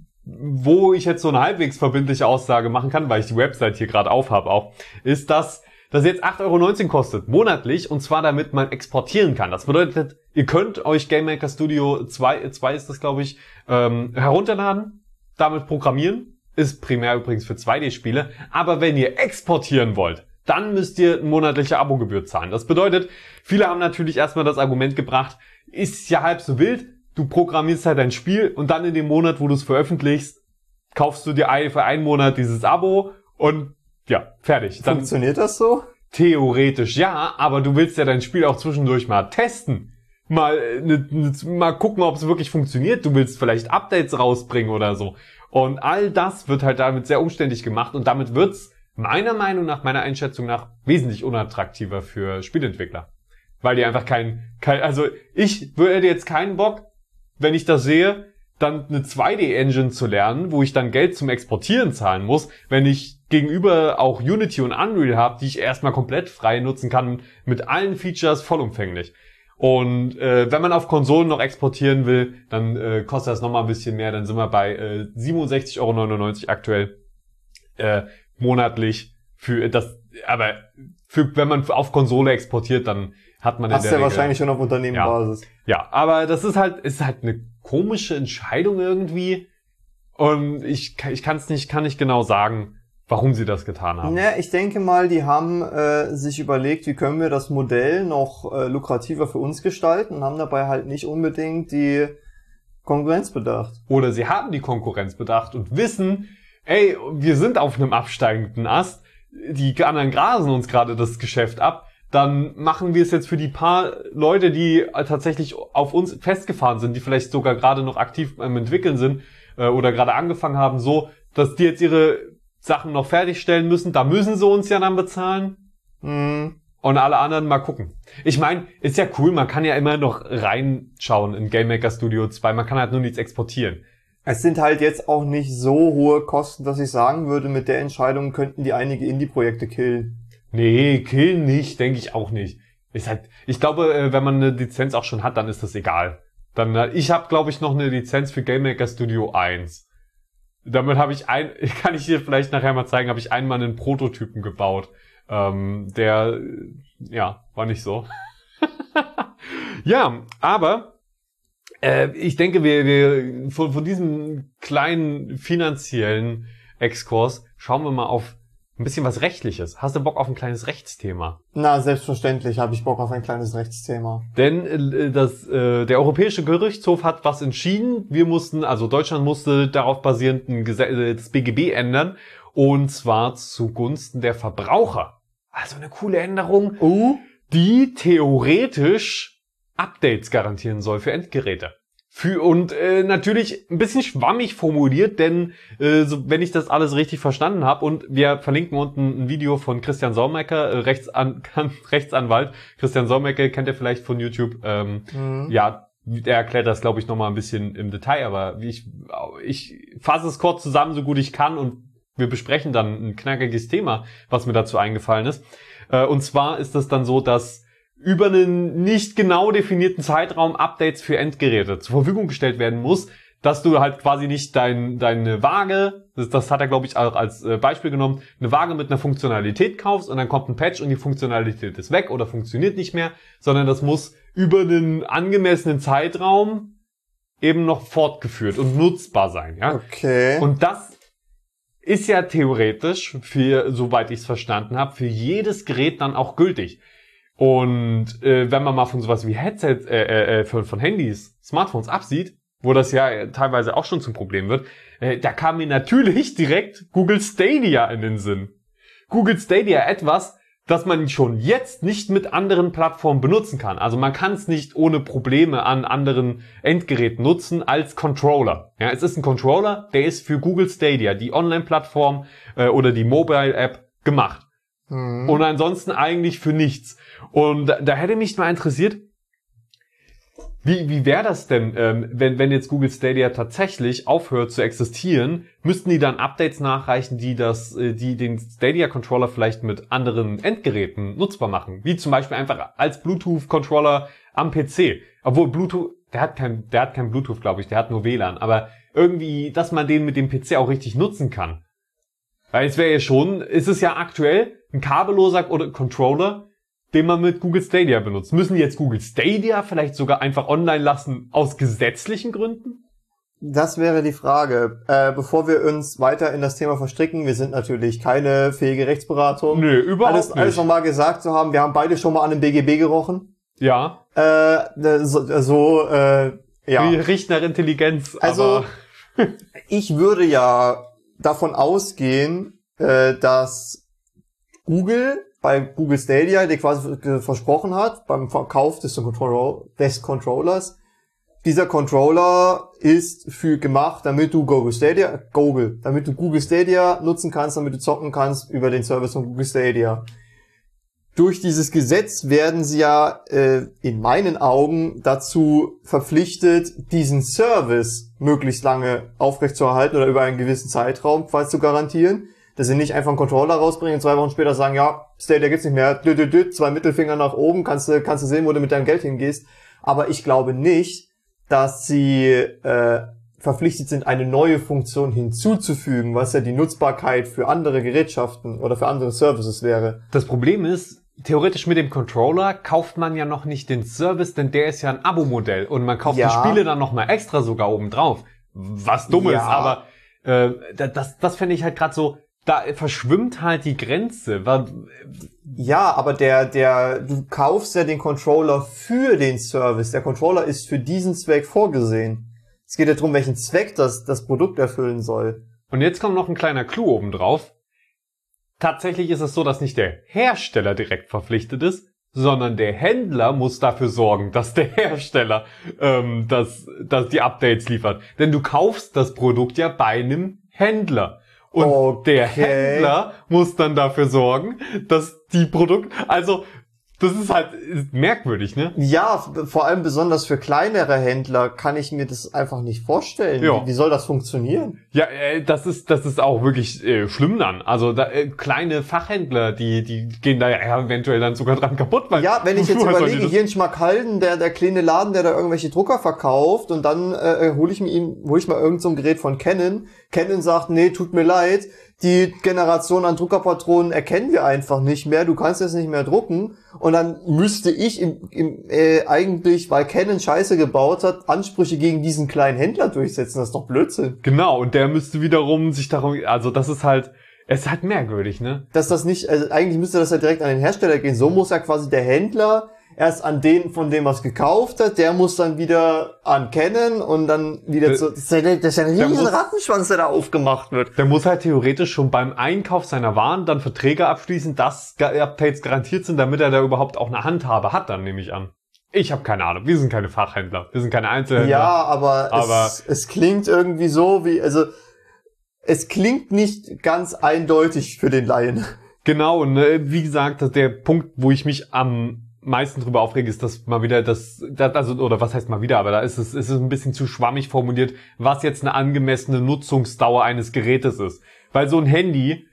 Speaker 3: wo ich jetzt so eine halbwegs verbindliche Aussage machen kann, weil ich die Website hier gerade aufhab auch, ist, dass das jetzt acht Euro neunzehn kostet, monatlich, und zwar damit man exportieren kann. Das bedeutet, ihr könnt euch Game Maker Studio zwei, zwei ist das, glaube ich, ähm, herunterladen, damit programmieren, ist primär übrigens für zwei D-Spiele, aber wenn ihr exportieren wollt, dann müsst ihr eine monatliche Abogebühr zahlen. Das bedeutet, viele haben natürlich erstmal das Argument gebracht, ist ja halb so wild, du programmierst halt dein Spiel und dann in dem Monat, wo du es veröffentlichst, kaufst du dir für einen Monat dieses Abo und ja, fertig.
Speaker 2: Dann funktioniert das so?
Speaker 3: Theoretisch ja, aber du willst ja dein Spiel auch zwischendurch mal testen. Mal, ne, ne, mal gucken, ob es wirklich funktioniert. Du willst vielleicht Updates rausbringen oder so. Und all das wird halt damit sehr umständlich gemacht und damit wird's meiner Meinung nach, meiner Einschätzung nach, wesentlich unattraktiver für Spielentwickler. Weil die einfach kein, kein also ich hätte jetzt keinen Bock, wenn ich das sehe, dann eine zwei D-Engine zu lernen, wo ich dann Geld zum Exportieren zahlen muss, wenn ich gegenüber auch Unity und Unreal habe, die ich erstmal komplett frei nutzen kann, mit allen Features vollumfänglich. Und äh, wenn man auf Konsolen noch exportieren will, dann äh, kostet das nochmal ein bisschen mehr, dann sind wir bei äh, siebenundsechzig Euro neunundneunzig aktuell äh, monatlich für das, aber für wenn man auf Konsole exportiert, dann hat man in
Speaker 2: Hast
Speaker 3: der
Speaker 2: ja
Speaker 3: Regel,
Speaker 2: wahrscheinlich schon auf Unternehmenbasis.
Speaker 3: Ja, ja, aber das ist halt ist halt eine komische Entscheidung irgendwie und ich ich kann es nicht kann nicht genau sagen, warum sie das getan haben.
Speaker 2: Ja, ich denke mal, die haben äh, sich überlegt, wie können wir das Modell noch äh, lukrativer für uns gestalten und haben dabei halt nicht unbedingt die Konkurrenz bedacht.
Speaker 3: Oder sie haben die Konkurrenz bedacht und wissen, ey, wir sind auf einem absteigenden Ast, die anderen grasen uns gerade das Geschäft ab, dann machen wir es jetzt für die paar Leute, die tatsächlich auf uns festgefahren sind, die vielleicht sogar gerade noch aktiv am Entwickeln sind äh, oder gerade angefangen haben, so, dass die jetzt ihre Sachen noch fertigstellen müssen, da müssen sie uns ja dann bezahlen. Mhm. Und alle anderen mal gucken. Ich meine, ist ja cool, man kann ja immer noch reinschauen in Game Maker Studio zwei, man kann halt nur nichts exportieren.
Speaker 2: Es sind halt jetzt auch nicht so hohe Kosten, dass ich sagen würde, mit der Entscheidung könnten die einige Indie-Projekte killen.
Speaker 3: Nee, killen nicht, denke ich auch nicht. Ist halt, ich glaube, wenn man eine Lizenz auch schon hat, dann ist das egal. Dann, ich habe, glaube ich, noch eine Lizenz für Game Maker Studio eins. Damit habe ich ein, kann ich dir vielleicht nachher mal zeigen, habe ich einmal einen Prototypen gebaut. Ähm, der, ja, war nicht so. Ja, aber äh, ich denke, wir, wir von, von diesem kleinen finanziellen Exkurs schauen wir mal auf ein bisschen was Rechtliches. Hast du Bock auf ein kleines Rechtsthema?
Speaker 2: Na, selbstverständlich habe ich Bock auf ein kleines Rechtsthema.
Speaker 3: Denn äh, das, äh, der Europäische Gerichtshof hat was entschieden. Wir mussten, also Deutschland musste darauf basierend ein Gesetz, äh, das B G B ändern. Und zwar zugunsten der Verbraucher. Also eine coole Änderung,
Speaker 2: uh.
Speaker 3: die theoretisch Updates garantieren soll für Endgeräte. Für, und äh, natürlich ein bisschen schwammig formuliert, denn äh, so, wenn ich das alles richtig verstanden habe, und wir verlinken unten ein Video von Christian Solmecke, äh, Rechtsan Rechtsanwalt. Christian Solmecke kennt ihr vielleicht von YouTube. Ähm, mhm. Ja, er erklärt das, glaube ich, nochmal ein bisschen im Detail, aber wie ich, ich fasse es kurz zusammen, so gut ich kann, und wir besprechen dann ein knackiges Thema, was mir dazu eingefallen ist. Äh, und zwar ist es dann so, dass über einen nicht genau definierten Zeitraum Updates für Endgeräte zur Verfügung gestellt werden muss, dass du halt quasi nicht dein, deine Waage, das, das hat er, glaube ich, auch als Beispiel genommen, eine Waage mit einer Funktionalität kaufst und dann kommt ein Patch und die Funktionalität ist weg oder funktioniert nicht mehr, sondern das muss über einen angemessenen Zeitraum eben noch fortgeführt und nutzbar sein. Ja?
Speaker 2: Okay.
Speaker 3: Und das ist ja theoretisch, für, soweit ich es verstanden habe, für jedes Gerät dann auch gültig. Und äh, wenn man mal von sowas wie Headsets, äh, äh, von, von Handys, Smartphones absieht, wo das ja teilweise auch schon zum Problem wird, äh, da kam mir natürlich direkt Google Stadia in den Sinn. Google Stadia, etwas, das man schon jetzt nicht mit anderen Plattformen benutzen kann. Also man kann es nicht ohne Probleme an anderen Endgeräten nutzen als Controller. Ja, es ist ein Controller, der ist für Google Stadia, die Online-Plattform äh, oder die Mobile-App, gemacht. Mhm. Und ansonsten eigentlich für nichts. Und da, da hätte mich mal interessiert, wie, wie wäre das denn, ähm, wenn, wenn jetzt Google Stadia tatsächlich aufhört zu existieren, müssten die dann Updates nachreichen, die das, äh, die den Stadia-Controller vielleicht mit anderen Endgeräten nutzbar machen? Wie zum Beispiel einfach als Bluetooth-Controller am P C. Obwohl Bluetooth, der hat kein, der hat kein Bluetooth, glaube ich, der hat nur W L A N. Aber irgendwie, dass man den mit dem P C auch richtig nutzen kann. Weil es wäre ja schon, ist es ja aktuell ein kabelloser oder Controller, den man mit Google Stadia benutzt. Müssen die jetzt Google Stadia vielleicht sogar einfach online lassen aus gesetzlichen Gründen?
Speaker 2: Das wäre die Frage. Äh, bevor wir uns weiter in das Thema verstricken, wir sind natürlich keine fähige Rechtsberatung.
Speaker 3: Nö, überhaupt
Speaker 2: alles,
Speaker 3: nicht.
Speaker 2: Alles nochmal gesagt zu haben, wir haben beide schon mal an dem B G B gerochen.
Speaker 3: Ja.
Speaker 2: Äh, so, so äh, ja.
Speaker 3: Riecht nach Intelligenz,
Speaker 2: also,
Speaker 3: aber
Speaker 2: ich würde ja davon ausgehen, äh, dass Google bei Google Stadia, der quasi versprochen hat, beim Verkauf des, Control des Controllers, dieser Controller ist für gemacht, damit du Google Stadia, Google, damit du Google Stadia nutzen kannst, damit du zocken kannst über den Service von Google Stadia. Durch dieses Gesetz werden sie ja äh, in meinen Augen dazu verpflichtet, diesen Service möglichst lange aufrechtzuerhalten oder über einen gewissen Zeitraum quasi zu garantieren. Dass sie nicht einfach einen Controller rausbringen und zwei Wochen später sagen, ja, Stadia gibt's nicht mehr, dü, dü, dü, zwei Mittelfinger nach oben, kannst du kannst du sehen, wo du mit deinem Geld hingehst. Aber ich glaube nicht, dass sie äh, verpflichtet sind, eine neue Funktion hinzuzufügen, was ja die Nutzbarkeit für andere Gerätschaften oder für andere Services wäre.
Speaker 3: Das Problem ist, theoretisch mit dem Controller kauft man ja noch nicht den Service, denn der ist ja ein Abo-Modell und man kauft ja die Spiele dann nochmal extra sogar oben drauf. Was dumm ist, ja. aber äh, das, das fände ich halt gerade so, da verschwimmt halt die Grenze. Weil,
Speaker 2: ja, aber der, der, du kaufst ja den Controller für den Service. Der Controller ist für diesen Zweck vorgesehen. Es geht ja darum, welchen Zweck das, das Produkt erfüllen soll.
Speaker 3: Und jetzt kommt noch ein kleiner Clou oben drauf. Tatsächlich ist es so, dass nicht der Hersteller direkt verpflichtet ist, sondern der Händler muss dafür sorgen, dass der Hersteller ähm, das, dass die Updates liefert. Denn du kaufst das Produkt ja bei einem Händler. Und okay. der Händler muss dann dafür sorgen, dass die Produkte, also das ist halt merkwürdig, ne?
Speaker 2: Ja, vor allem besonders für kleinere Händler kann ich mir das einfach nicht vorstellen.
Speaker 3: Ja.
Speaker 2: Wie, wie soll das funktionieren?
Speaker 3: Ja, äh, das ist das ist auch wirklich äh, schlimm dann. Also da, äh, kleine Fachhändler, die die gehen da ja eventuell dann sogar dran kaputt. Weil
Speaker 2: ja, wenn ich jetzt überlege, hier in Schmackhalden, der der kleine Laden, der da irgendwelche Drucker verkauft und dann äh, hole ich mir ihm, hole ich mal irgend so ein Gerät von Canon. Canon sagt, nee, tut mir leid, die Generation an Druckerpatronen erkennen wir einfach nicht mehr, du kannst jetzt nicht mehr drucken. Und dann müsste ich im, im, äh, eigentlich, weil Canon Scheiße gebaut hat, Ansprüche gegen diesen kleinen Händler durchsetzen. Das ist doch Blödsinn.
Speaker 3: Genau, und der müsste wiederum sich darum, also das ist halt, es ist halt merkwürdig, ne?
Speaker 2: Dass das nicht, also eigentlich müsste das ja direkt an den Hersteller gehen. So muss ja quasi der Händler erst an den, von dem er es gekauft hat, der muss dann wieder an Canon und dann wieder
Speaker 3: der,
Speaker 2: zu, das ist ja, das ist ja ein riesen muss, Rattenschwanz, der da aufgemacht wird.
Speaker 3: Der muss halt theoretisch schon beim Einkauf seiner Waren dann Verträge abschließen, dass Updates garantiert sind, damit er da überhaupt auch eine Handhabe hat, dann nehme ich an. Ich habe keine Ahnung. Wir sind keine Fachhändler. Wir sind keine Einzelhändler.
Speaker 2: Ja, aber,
Speaker 3: aber
Speaker 2: es, es klingt irgendwie so wie, also es klingt nicht ganz eindeutig für den Laien.
Speaker 3: Genau, ne, wie gesagt, der Punkt, wo ich mich am meisten drüber aufrege, ist, dass mal wieder das, das, also, oder was heißt mal wieder, aber da ist es, ist es ein bisschen zu schwammig formuliert, was jetzt eine angemessene Nutzungsdauer eines Gerätes ist. Weil so ein Handy,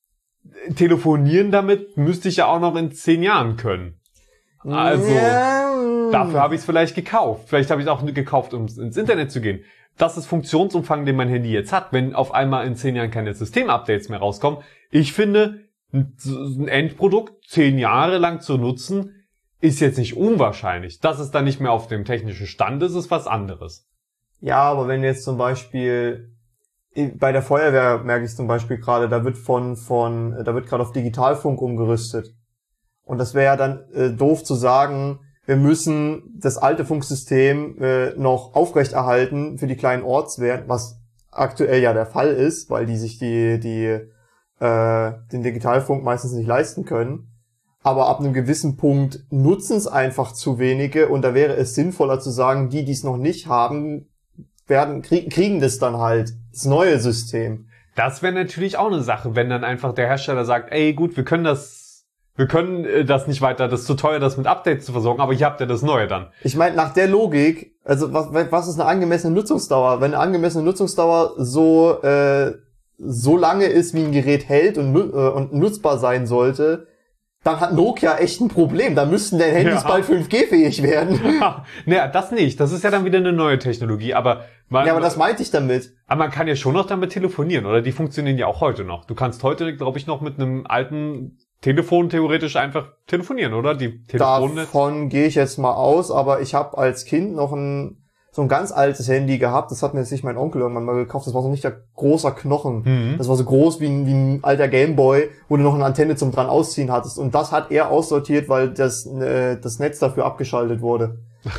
Speaker 3: telefonieren damit, müsste ich ja auch noch in zehn Jahren können. Also,
Speaker 2: Ja.
Speaker 3: dafür habe ich es vielleicht gekauft. Vielleicht habe ich es auch gekauft, um ins Internet zu gehen. Das ist Funktionsumfang, den mein Handy jetzt hat. Wenn auf einmal in zehn Jahren keine Systemupdates mehr rauskommen. Ich finde, ein Endprodukt zehn Jahre lang zu nutzen, ist jetzt nicht unwahrscheinlich. Dass es dann nicht mehr auf dem technischen Stand ist, ist was anderes.
Speaker 2: Ja, aber wenn jetzt zum Beispiel bei der Feuerwehr merke ich zum Beispiel gerade, da wird von von da wird gerade auf Digitalfunk umgerüstet. Und das wäre ja dann äh, doof zu sagen, wir müssen das alte Funksystem äh, noch aufrechterhalten für die kleinen Ortswehren, was aktuell ja der Fall ist, weil die sich die die äh, den Digitalfunk meistens nicht leisten können. Aber ab einem gewissen Punkt nutzen es einfach zu wenige und da wäre es sinnvoller zu sagen, die, die es noch nicht haben, werden krieg, kriegen das dann halt, das neue System.
Speaker 3: Das wäre natürlich auch eine Sache, wenn dann einfach der Hersteller sagt, ey gut, wir können das, wir können äh, das nicht weiter, das ist zu teuer, das mit Updates zu versorgen, aber hier habt ihr das Neue dann.
Speaker 2: Ich meine, nach der Logik, also was, was ist eine angemessene Nutzungsdauer? Wenn eine angemessene Nutzungsdauer so äh, so lange ist, wie ein Gerät hält und, äh, und nutzbar sein sollte, dann hat Nokia echt ein Problem. Da müssten der Handys
Speaker 3: Ja.
Speaker 2: bald fünf G-fähig werden.
Speaker 3: Naja, das nicht. Das ist ja dann wieder eine neue Technologie, aber man,
Speaker 2: Ja, aber das meinte ich damit.
Speaker 3: aber man kann ja schon noch damit telefonieren, oder? Die funktionieren ja auch heute noch. Du kannst heute, glaube ich, noch mit einem alten Telefon theoretisch einfach telefonieren, oder? Die Telefone.
Speaker 2: Davon gehe ich jetzt mal aus, aber ich habe als Kind noch ein so ein ganz altes Handy gehabt. Das hat mir jetzt nicht mein Onkel irgendwann mal gekauft. Das war so ein richtiger großer Knochen.
Speaker 3: Mhm.
Speaker 2: Das war so groß wie ein, wie ein alter Gameboy, wo du noch eine Antenne zum dran ausziehen hattest. Und das hat er aussortiert, weil das äh, das Netz dafür abgeschaltet wurde.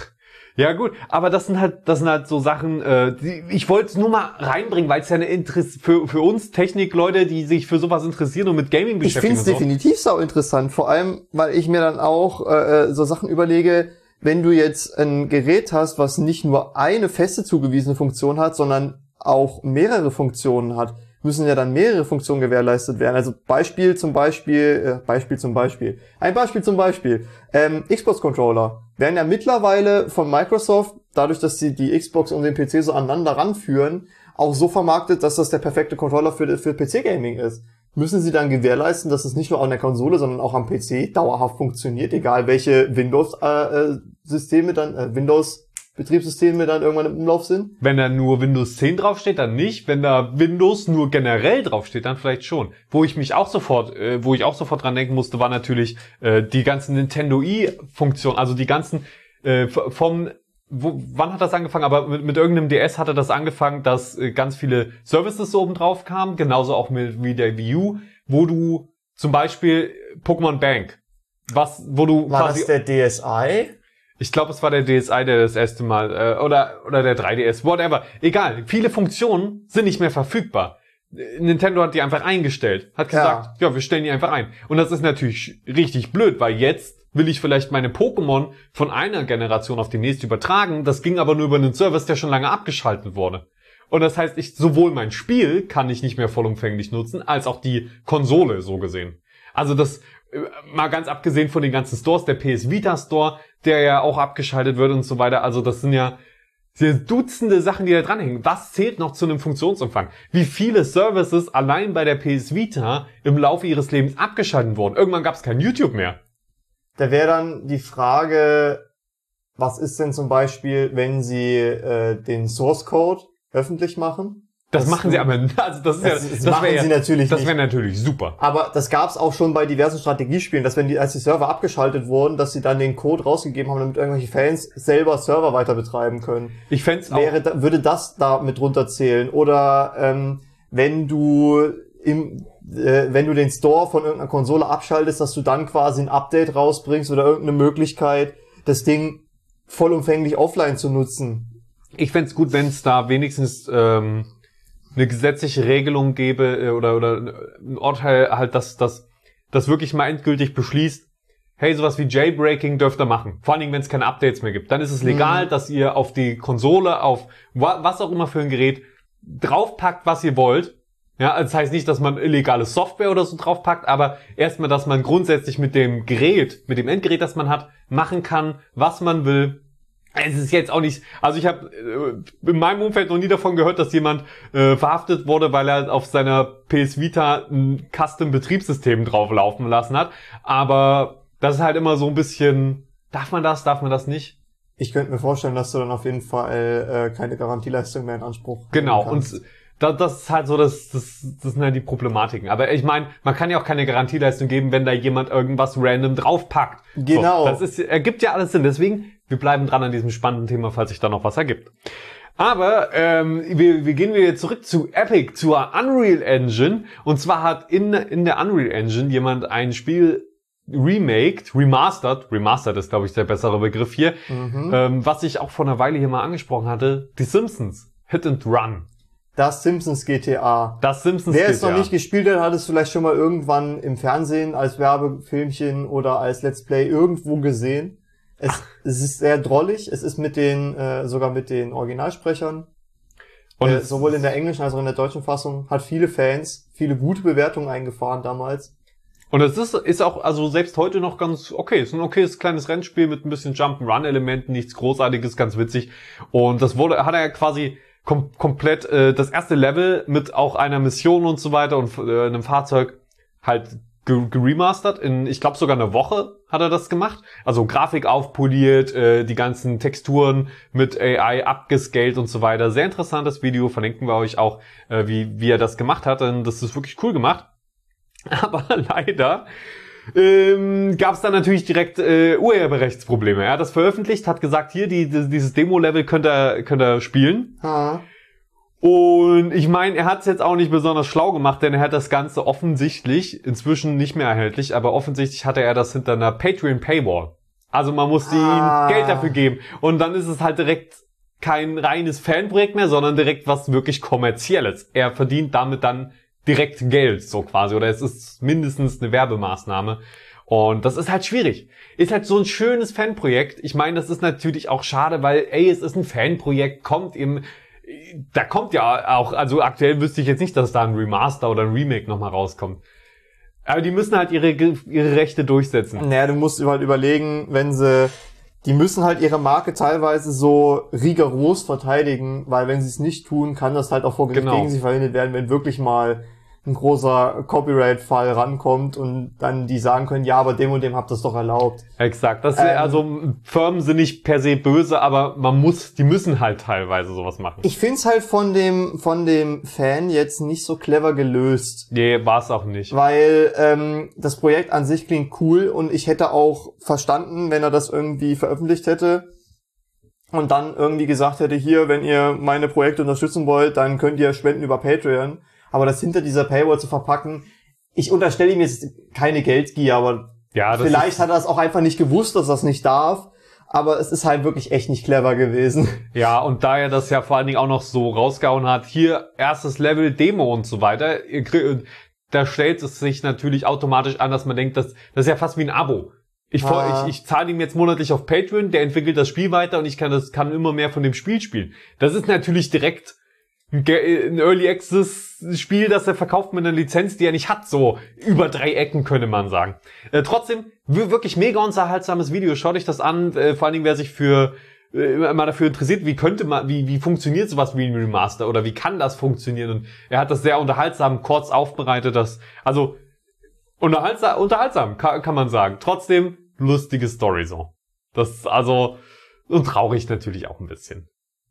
Speaker 3: Ja gut, aber das sind halt, das sind halt so Sachen, äh, die, ich wollte es nur mal reinbringen, weil es ja eine Interesse für für uns Technikleute, die sich für sowas interessieren und mit Gaming
Speaker 2: Ich
Speaker 3: beschäftigen.
Speaker 2: finde es
Speaker 3: und so.
Speaker 2: definitiv sau interessant, vor allem, weil ich mir dann auch äh, so Sachen überlege, wenn du jetzt ein Gerät hast, was nicht nur eine feste zugewiesene Funktion hat, sondern auch mehrere Funktionen hat, müssen ja dann mehrere Funktionen gewährleistet werden. Also Beispiel zum Beispiel, äh, Beispiel zum Beispiel, ein Beispiel zum Beispiel, ähm, Xbox-Controller werden ja mittlerweile von Microsoft, dadurch, dass sie die Xbox und den P C so aneinander ranführen, auch so vermarktet, dass das der perfekte Controller für, für P C-Gaming ist. Müssen sie dann gewährleisten, dass es nicht nur an der Konsole, sondern auch am P C dauerhaft funktioniert, egal welche Windows-Systeme dann, äh, Windows-Betriebssysteme dann irgendwann im Umlauf sind?
Speaker 3: Wenn da nur Windows zehn draufsteht, dann nicht. Wenn da Windows nur generell draufsteht, dann vielleicht schon. Wo ich mich auch sofort, äh, wo ich auch sofort dran denken musste, war natürlich äh, die ganzen Nintendo i-Funktionen, also die ganzen äh, vom Wo, wann hat das angefangen? Aber mit, mit irgendeinem D S hatte das angefangen, dass äh, ganz viele Services so oben drauf kamen, genauso auch mit wie der Wii U, wo du zum Beispiel Pokémon Bank, was, wo du
Speaker 2: War
Speaker 3: quasi,
Speaker 2: das der D S i?
Speaker 3: ich glaube, es war der D S i, der das erste Mal, äh, oder oder der drei D S, whatever, egal. Viele Funktionen sind nicht mehr verfügbar. Nintendo hat die einfach eingestellt, hat gesagt, ja, ja wir stellen die einfach ein. Und das ist natürlich richtig blöd, weil jetzt will ich vielleicht meine Pokémon von einer Generation auf die nächste übertragen. Das ging aber nur über einen Service, der schon lange abgeschaltet wurde. Und das heißt, ich sowohl mein Spiel kann ich nicht mehr vollumfänglich nutzen, als auch die Konsole so gesehen. Also das, mal ganz abgesehen von den ganzen Stores, der P S Vita Store, der ja auch abgeschaltet wird und so weiter. Also das sind ja Dutzende Sachen, die da dranhängen. Was zählt noch zu einem Funktionsumfang? Wie viele Services allein bei der P S Vita im Laufe ihres Lebens abgeschaltet wurden? Irgendwann gab es kein YouTube mehr.
Speaker 2: Da wäre dann die Frage, was ist denn zum Beispiel, wenn sie äh, den Source Code öffentlich machen?
Speaker 3: Das,
Speaker 2: das
Speaker 3: machen sie aber, also das ist
Speaker 2: das,
Speaker 3: ja,
Speaker 2: das,
Speaker 3: das
Speaker 2: machen
Speaker 3: wäre
Speaker 2: sie
Speaker 3: ja,
Speaker 2: natürlich
Speaker 3: das
Speaker 2: nicht.
Speaker 3: wäre natürlich super.
Speaker 2: Aber das gab's auch schon bei diversen Strategiespielen, dass wenn die, als die Server abgeschaltet wurden, dass sie dann den Code rausgegeben haben, damit irgendwelche Fans selber Server weiter betreiben können.
Speaker 3: Ich fänd's auch.
Speaker 2: Wäre, da, würde das da mit runterzählen? Oder ähm, wenn du im äh, wenn du den Store von irgendeiner Konsole abschaltest, dass du dann quasi ein Update rausbringst oder irgendeine Möglichkeit, das Ding vollumfänglich offline zu nutzen.
Speaker 3: Ich fänd's gut, wenn es da wenigstens ähm, eine gesetzliche Regelung gäbe äh, oder oder ein Urteil halt, dass das das wirklich mal endgültig beschließt. hey, sowas wie Jailbreaking dürft ihr machen. Vor allen Dingen, wenn es keine Updates mehr gibt. Dann ist es legal, mhm. dass ihr auf die Konsole, auf was auch immer für ein Gerät draufpackt, was ihr wollt. Ja, das heißt nicht, dass man illegale Software oder so draufpackt, aber erstmal, dass man grundsätzlich mit dem Gerät, mit dem Endgerät, das man hat, machen kann, was man will. Es ist jetzt auch nicht, also ich habe äh, in meinem Umfeld noch nie davon gehört, dass jemand äh, verhaftet wurde, weil er auf seiner P S Vita ein Custom-Betriebssystem drauflaufen lassen hat. Aber das ist halt immer so ein bisschen, darf man das, darf man das nicht?
Speaker 2: Ich könnte mir vorstellen, dass du dann auf jeden Fall äh, keine Garantieleistung mehr in Anspruch
Speaker 3: Genau,
Speaker 2: nehmen kannst.
Speaker 3: Und da, das ist halt so, das, das, das sind halt die Problematiken. Aber ich meine, man kann ja auch keine Garantieleistung geben, wenn da jemand irgendwas random draufpackt.
Speaker 2: Genau.
Speaker 3: So, das ist, ergibt ja alles Sinn. Deswegen, wir bleiben dran an diesem spannenden Thema, falls sich da noch was ergibt. Aber ähm, wir, wir gehen wieder zurück zu Epic, zur Unreal Engine. Und zwar hat in, in der Unreal Engine jemand ein Spiel remaked, remastered, remastered ist, glaube ich, der bessere Begriff hier, mhm. ähm, was ich auch vor einer Weile hier mal angesprochen hatte, die Simpsons, Hit and Run.
Speaker 2: Das Simpsons G T A.
Speaker 3: Das Simpsons
Speaker 2: Wer
Speaker 3: G T A.
Speaker 2: es noch nicht gespielt hat, hat es vielleicht schon mal irgendwann im Fernsehen als Werbefilmchen oder als Let's Play irgendwo gesehen. Es, es ist sehr drollig. Es ist mit den, äh, sogar mit den Originalsprechern. Und äh, sowohl in der englischen als auch in der deutschen Fassung. Hat viele Fans, viele gute Bewertungen eingefahren damals.
Speaker 3: Und es ist, ist auch, also selbst heute noch ganz okay. Es ist ein okayes kleines Rennspiel mit ein bisschen Jump-and-Run-Elementen, nichts Großartiges, ganz witzig. Und das wurde, hat er quasi kom- komplett äh, das erste Level mit auch einer Mission und so weiter und äh, einem Fahrzeug halt ge- geremastert. In, ich glaube sogar eine Woche hat er das gemacht. Also Grafik aufpoliert, äh, die ganzen Texturen mit A I abgescaled und so weiter. Sehr interessantes Video, verlinken wir euch auch, äh, wie, wie er das gemacht hat. Denn das ist wirklich cool gemacht. Aber leider ähm, gab es dann natürlich direkt äh, Urheberrechtsprobleme. Er hat das veröffentlicht, hat gesagt, hier, die, die, dieses Demo-Level könnt ihr, könnt ihr spielen.
Speaker 2: Ha.
Speaker 3: Und ich meine, er hat es jetzt auch nicht besonders schlau gemacht, denn er hat das Ganze offensichtlich, inzwischen nicht mehr erhältlich, aber offensichtlich hatte er das hinter einer Patreon-Paywall. Also man musste
Speaker 2: ah.
Speaker 3: ihm Geld dafür geben. Und dann ist es halt direkt kein reines Fanprojekt mehr, sondern direkt was wirklich Kommerzielles. Er verdient damit dann direkt Geld, so quasi, oder es ist mindestens eine Werbemaßnahme. Und das ist halt schwierig. Ist halt so ein schönes Fanprojekt. Ich meine, das ist natürlich auch schade, weil, ey, es ist ein Fanprojekt, kommt im, da kommt ja auch, also aktuell wüsste ich jetzt nicht, dass da ein Remaster oder ein Remake nochmal rauskommt. Aber die müssen halt ihre, ihre Rechte durchsetzen.
Speaker 2: Naja, du musst halt überlegen, wenn sie, die müssen halt ihre Marke teilweise so rigoros verteidigen, weil wenn sie es nicht tun, kann das halt auch vor Gericht
Speaker 3: Genau.
Speaker 2: gegen sie verwendet werden, wenn wirklich mal ein großer Copyright-Fall rankommt und dann die sagen können, ja, aber dem und dem habt ihr es doch erlaubt.
Speaker 3: Exakt. Das,
Speaker 2: Ähm,
Speaker 3: also Firmen sind nicht per se böse, aber man muss, die müssen halt teilweise sowas machen.
Speaker 2: Ich find's halt von dem von dem Fan jetzt nicht so clever gelöst.
Speaker 3: Nee, war es auch nicht.
Speaker 2: Weil ähm, das Projekt an sich klingt cool und ich hätte auch verstanden, wenn er das irgendwie veröffentlicht hätte und dann irgendwie gesagt hätte, hier, wenn ihr meine Projekte unterstützen wollt, dann könnt ihr spenden über Patreon. Aber das hinter dieser Paywall zu verpacken, ich unterstelle ihm jetzt keine Geldgier, aber
Speaker 3: Ja, das
Speaker 2: vielleicht
Speaker 3: ist,
Speaker 2: hat er es auch einfach nicht gewusst, dass er es nicht darf. Aber es ist halt wirklich echt nicht clever gewesen.
Speaker 3: ja, und da er das ja vor allen Dingen auch noch so rausgehauen hat, hier erstes Level, Demo und so weiter, ihr kriegt, da stellt es sich natürlich automatisch an, dass man denkt, das, das ist ja fast wie ein Abo. Ich,
Speaker 2: Ah.
Speaker 3: ich, ich zahle ihm jetzt monatlich auf Patreon, der entwickelt das Spiel weiter und ich kann das kann immer mehr von dem Spiel spielen. Das ist natürlich direkt ein Ge- ein Early Access Spiel, das er verkauft mit einer Lizenz, die er nicht hat, so über drei Ecken, könnte man sagen. Äh, trotzdem, w- wirklich mega unterhaltsames Video. Schaut euch das an, äh, vor allen Dingen, wer sich für äh, mal dafür interessiert, wie könnte man, wie wie funktioniert sowas wie ein Remaster oder wie kann das funktionieren? Und er hat das sehr unterhaltsam kurz aufbereitet, das also unterhaltsam, unterhaltsam kann, kann man sagen. Trotzdem lustige Story so. Das also und traurig natürlich auch ein bisschen.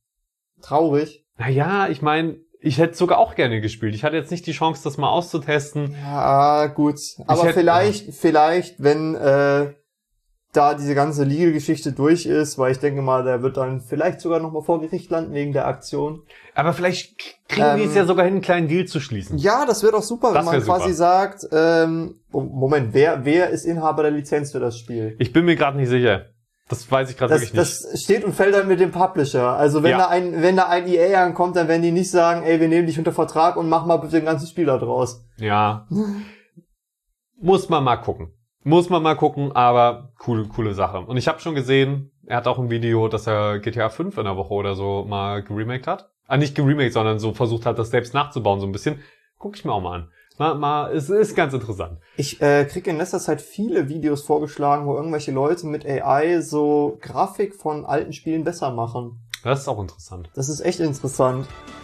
Speaker 2: Traurig.
Speaker 3: Naja, ich meine, ich hätte sogar auch gerne gespielt. Ich hatte jetzt nicht die Chance, das mal auszutesten.
Speaker 2: Ja, gut. Aber
Speaker 3: hätte-
Speaker 2: vielleicht, vielleicht, wenn äh, da diese ganze Legal-Geschichte durch ist, weil ich denke mal, der wird dann vielleicht sogar nochmal vor Gericht landen wegen der Aktion.
Speaker 3: Aber vielleicht kriegen die
Speaker 2: Ähm,
Speaker 3: es ja sogar hin, einen kleinen Deal zu schließen.
Speaker 2: Ja, das wäre doch super,
Speaker 3: Das
Speaker 2: wenn man
Speaker 3: wär super.
Speaker 2: quasi sagt, ähm, Moment, wer wer ist Inhaber der Lizenz für das Spiel?
Speaker 3: Ich bin mir gerade nicht sicher. Das weiß ich gerade
Speaker 2: Das,
Speaker 3: wirklich nicht.
Speaker 2: das steht und fällt dann mit dem Publisher. Also wenn
Speaker 3: Ja.
Speaker 2: da ein wenn da ein E A ankommt, dann werden die nicht sagen, ey, wir nehmen dich unter Vertrag und mach mal bitte den ganzen Spieler draus.
Speaker 3: Ja. Muss man mal gucken. Muss man mal gucken, aber coole, coole Sache. Und ich habe schon gesehen, er hat auch ein Video, dass er G T A fünf in der Woche oder so mal geremaked hat. Ah, nicht geremaked, sondern so versucht hat, das selbst nachzubauen, so ein bisschen. Guck ich mir auch mal an. Mal, mal, es ist ganz interessant.
Speaker 2: Ich äh, kriege in letzter Zeit viele Videos vorgeschlagen, wo irgendwelche Leute mit A I so Grafik von alten Spielen besser machen.
Speaker 3: Das ist auch interessant.
Speaker 2: Das ist echt interessant.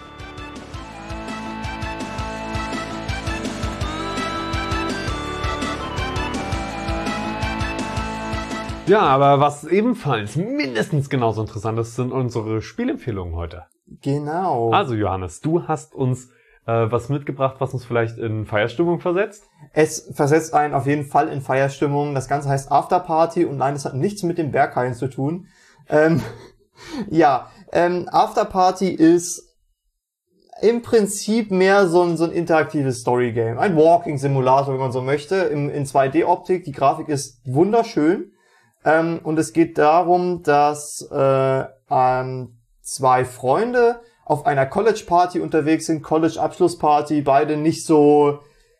Speaker 3: Ja, aber was ebenfalls mindestens genauso interessant ist, sind unsere Spielempfehlungen heute.
Speaker 2: Genau.
Speaker 3: Also Johannes, du hast uns äh, was mitgebracht, was uns vielleicht in Feierstimmung versetzt?
Speaker 2: Es versetzt einen auf jeden Fall in Feierstimmung. Das Ganze heißt Afterparty und nein, es hat nichts mit dem Berghain zu tun. Ähm, ja, ähm, Afterparty ist im Prinzip mehr so ein, so ein interaktives Storygame. Ein Walking-Simulator, wenn man so möchte, im, in zwei D-Optik. Die Grafik ist wunderschön. Ähm, und es geht darum, dass äh, ähm, zwei Freunde auf einer College-Party unterwegs sind, College-Abschlussparty, beide nicht so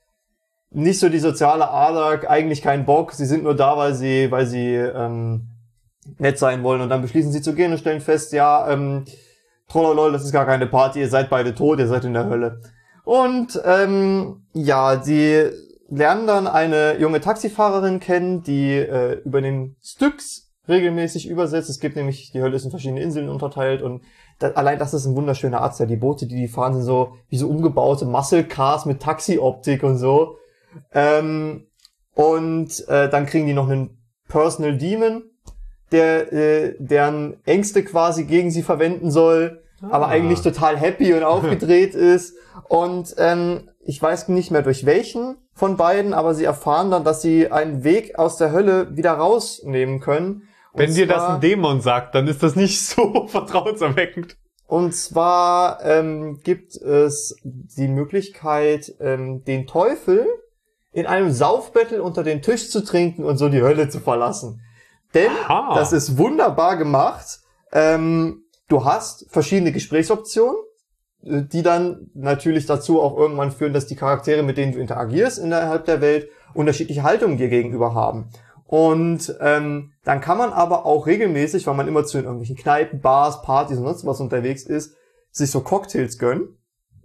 Speaker 2: nicht so die soziale Ader, eigentlich keinen Bock, sie sind nur da, weil sie weil sie ähm, nett sein wollen und dann beschließen sie zu gehen und stellen fest, ja, ähm, trollolol, das ist gar keine Party, ihr seid beide tot, ihr seid in der Hölle. Und ähm, ja, sie lernen dann eine junge Taxifahrerin kennen, die äh, über den Styx regelmäßig übersetzt. Es gibt nämlich, die Hölle ist in verschiedene Inseln unterteilt und da, allein das ist ein wunderschöner Arzt. Ja, die Boote, die die fahren, sind so wie so umgebaute Muscle Cars mit Taxi-Optik und so. Ähm, und äh, dann kriegen die noch einen Personal Demon, der äh, deren Ängste quasi gegen sie verwenden soll, ah. aber eigentlich total happy und aufgedreht ist. Und ähm, ich weiß nicht mehr durch welchen von beiden, aber sie erfahren dann, dass sie einen Weg aus der Hölle wieder rausnehmen können. Und
Speaker 3: Wenn dir
Speaker 2: zwar,
Speaker 3: das ein Dämon sagt, dann ist das nicht so vertrauenserweckend.
Speaker 2: Und zwar ähm, gibt es die Möglichkeit, ähm, den Teufel in einem Saufbattle unter den Tisch zu trinken und so die Hölle zu verlassen. Denn
Speaker 3: Aha.
Speaker 2: das ist wunderbar gemacht. Ähm, du hast verschiedene Gesprächsoptionen, die dann natürlich dazu auch irgendwann führen, dass die Charaktere, mit denen du interagierst innerhalb der Welt, unterschiedliche Haltungen dir gegenüber haben. Und ähm, dann kann man aber auch regelmäßig, weil man immer zu irgendwelchen Kneipen, Bars, Partys und sonst was unterwegs ist, sich so Cocktails gönnen.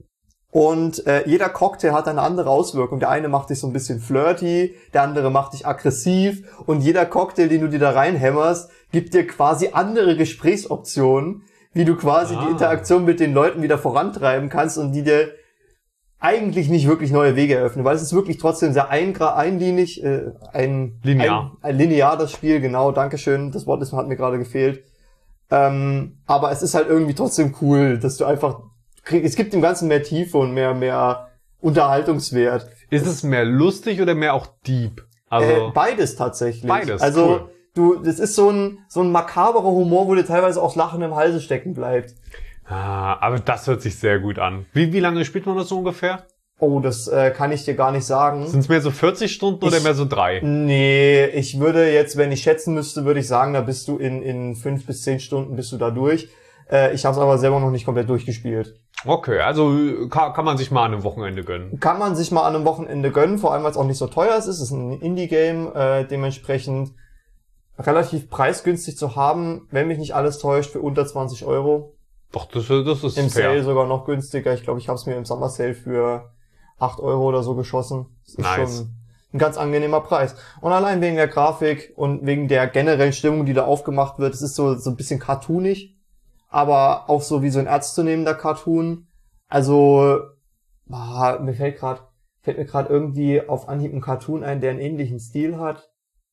Speaker 2: Und äh, jeder Cocktail hat eine andere Auswirkung. Der eine macht dich so ein bisschen flirty, der andere macht dich aggressiv. Und jeder Cocktail, den du dir da reinhämmerst, gibt dir quasi andere Gesprächsoptionen, wie du quasi
Speaker 3: ah.
Speaker 2: die Interaktion mit den Leuten wieder vorantreiben kannst und die dir eigentlich nicht wirklich neue Wege eröffnen, weil es ist wirklich trotzdem sehr eingra- einlinig, äh, ein,
Speaker 3: Linear.
Speaker 2: Ein, ein linear das Spiel, genau, dankeschön, das Wort ist, hat mir gerade gefehlt. Ähm, aber es ist halt irgendwie trotzdem cool, dass du einfach, krieg, es gibt dem Ganzen mehr Tiefe und mehr, mehr Unterhaltungswert.
Speaker 3: Ist es mehr lustig oder mehr auch deep? Also
Speaker 2: Äh, beides tatsächlich.
Speaker 3: Beides,
Speaker 2: Also,
Speaker 3: cool.
Speaker 2: du, das ist so ein, so ein makaberer Humor, wo dir teilweise auch Lachen im Halse stecken bleibt.
Speaker 3: Ah, aber das hört sich sehr gut an. Wie, wie lange spielt man das so ungefähr?
Speaker 2: Oh, das äh, kann ich dir gar nicht sagen.
Speaker 3: Sind es mehr so vierzig Stunden oder
Speaker 2: Ich-
Speaker 3: mehr so drei?
Speaker 2: Nee, ich würde jetzt, wenn ich schätzen müsste, würde ich sagen, da bist du in in fünf bis zehn Stunden bist du da durch. Äh, ich habe es aber selber noch nicht komplett durchgespielt.
Speaker 3: Okay, also kann, kann man sich mal an einem Wochenende gönnen.
Speaker 2: Kann man sich mal an einem Wochenende gönnen, vor allem weil es auch nicht so teuer ist. Es ist ein Indie-Game, äh, dementsprechend relativ preisgünstig zu haben, wenn mich nicht alles täuscht, für unter zwanzig Euro.
Speaker 3: Doch, das, das ist
Speaker 2: Im
Speaker 3: fair.
Speaker 2: Sale sogar noch günstiger. Ich glaube, ich habe es mir im Summer Sale für acht Euro oder so geschossen. Das ist
Speaker 3: Nice.
Speaker 2: schon ein ganz angenehmer Preis. Und allein wegen der Grafik und wegen der generellen Stimmung, die da aufgemacht wird, es ist so, so ein bisschen cartoonig, aber auch so wie so ein ernstzunehmender Cartoon. Also, ah, mir fällt gerade fällt mir gerade irgendwie auf Anhieb ein Cartoon ein, der einen ähnlichen Stil hat.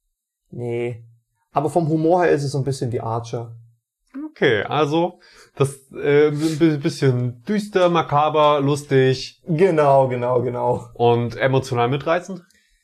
Speaker 2: Nee. Aber vom Humor her ist es so ein bisschen wie Archer.
Speaker 3: Okay, also das äh, ein bisschen düster, makaber, lustig
Speaker 2: Genau, genau, genau.
Speaker 3: und emotional mitreißend.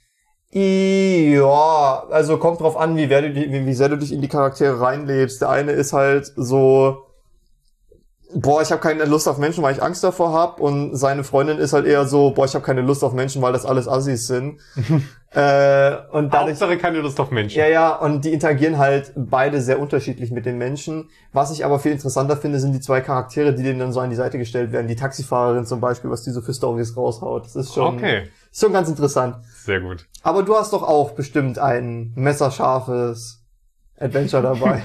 Speaker 2: Ja, also kommt drauf an, wie, wer du, die- wie, wie sehr du dich in die Charaktere reinlebst. Der eine ist halt so, boah, ich habe keine Lust auf Menschen, weil ich Angst davor hab, und seine Freundin ist halt eher so, boah, ich habe keine Lust auf Menschen, weil das alles Assis sind. äh, und dadurch,
Speaker 3: Hauptsache keine Lust auf Menschen.
Speaker 2: ja, ja, und die interagieren halt beide sehr unterschiedlich mit den Menschen. Was ich aber viel interessanter finde, sind die zwei Charaktere, die denen dann so an die Seite gestellt werden. Die Taxifahrerin zum Beispiel, was die so für Storys raushaut. Das ist schon
Speaker 3: Okay.
Speaker 2: Ist schon ganz interessant.
Speaker 3: Sehr gut.
Speaker 2: Aber du hast doch auch bestimmt ein messerscharfes Adventure dabei.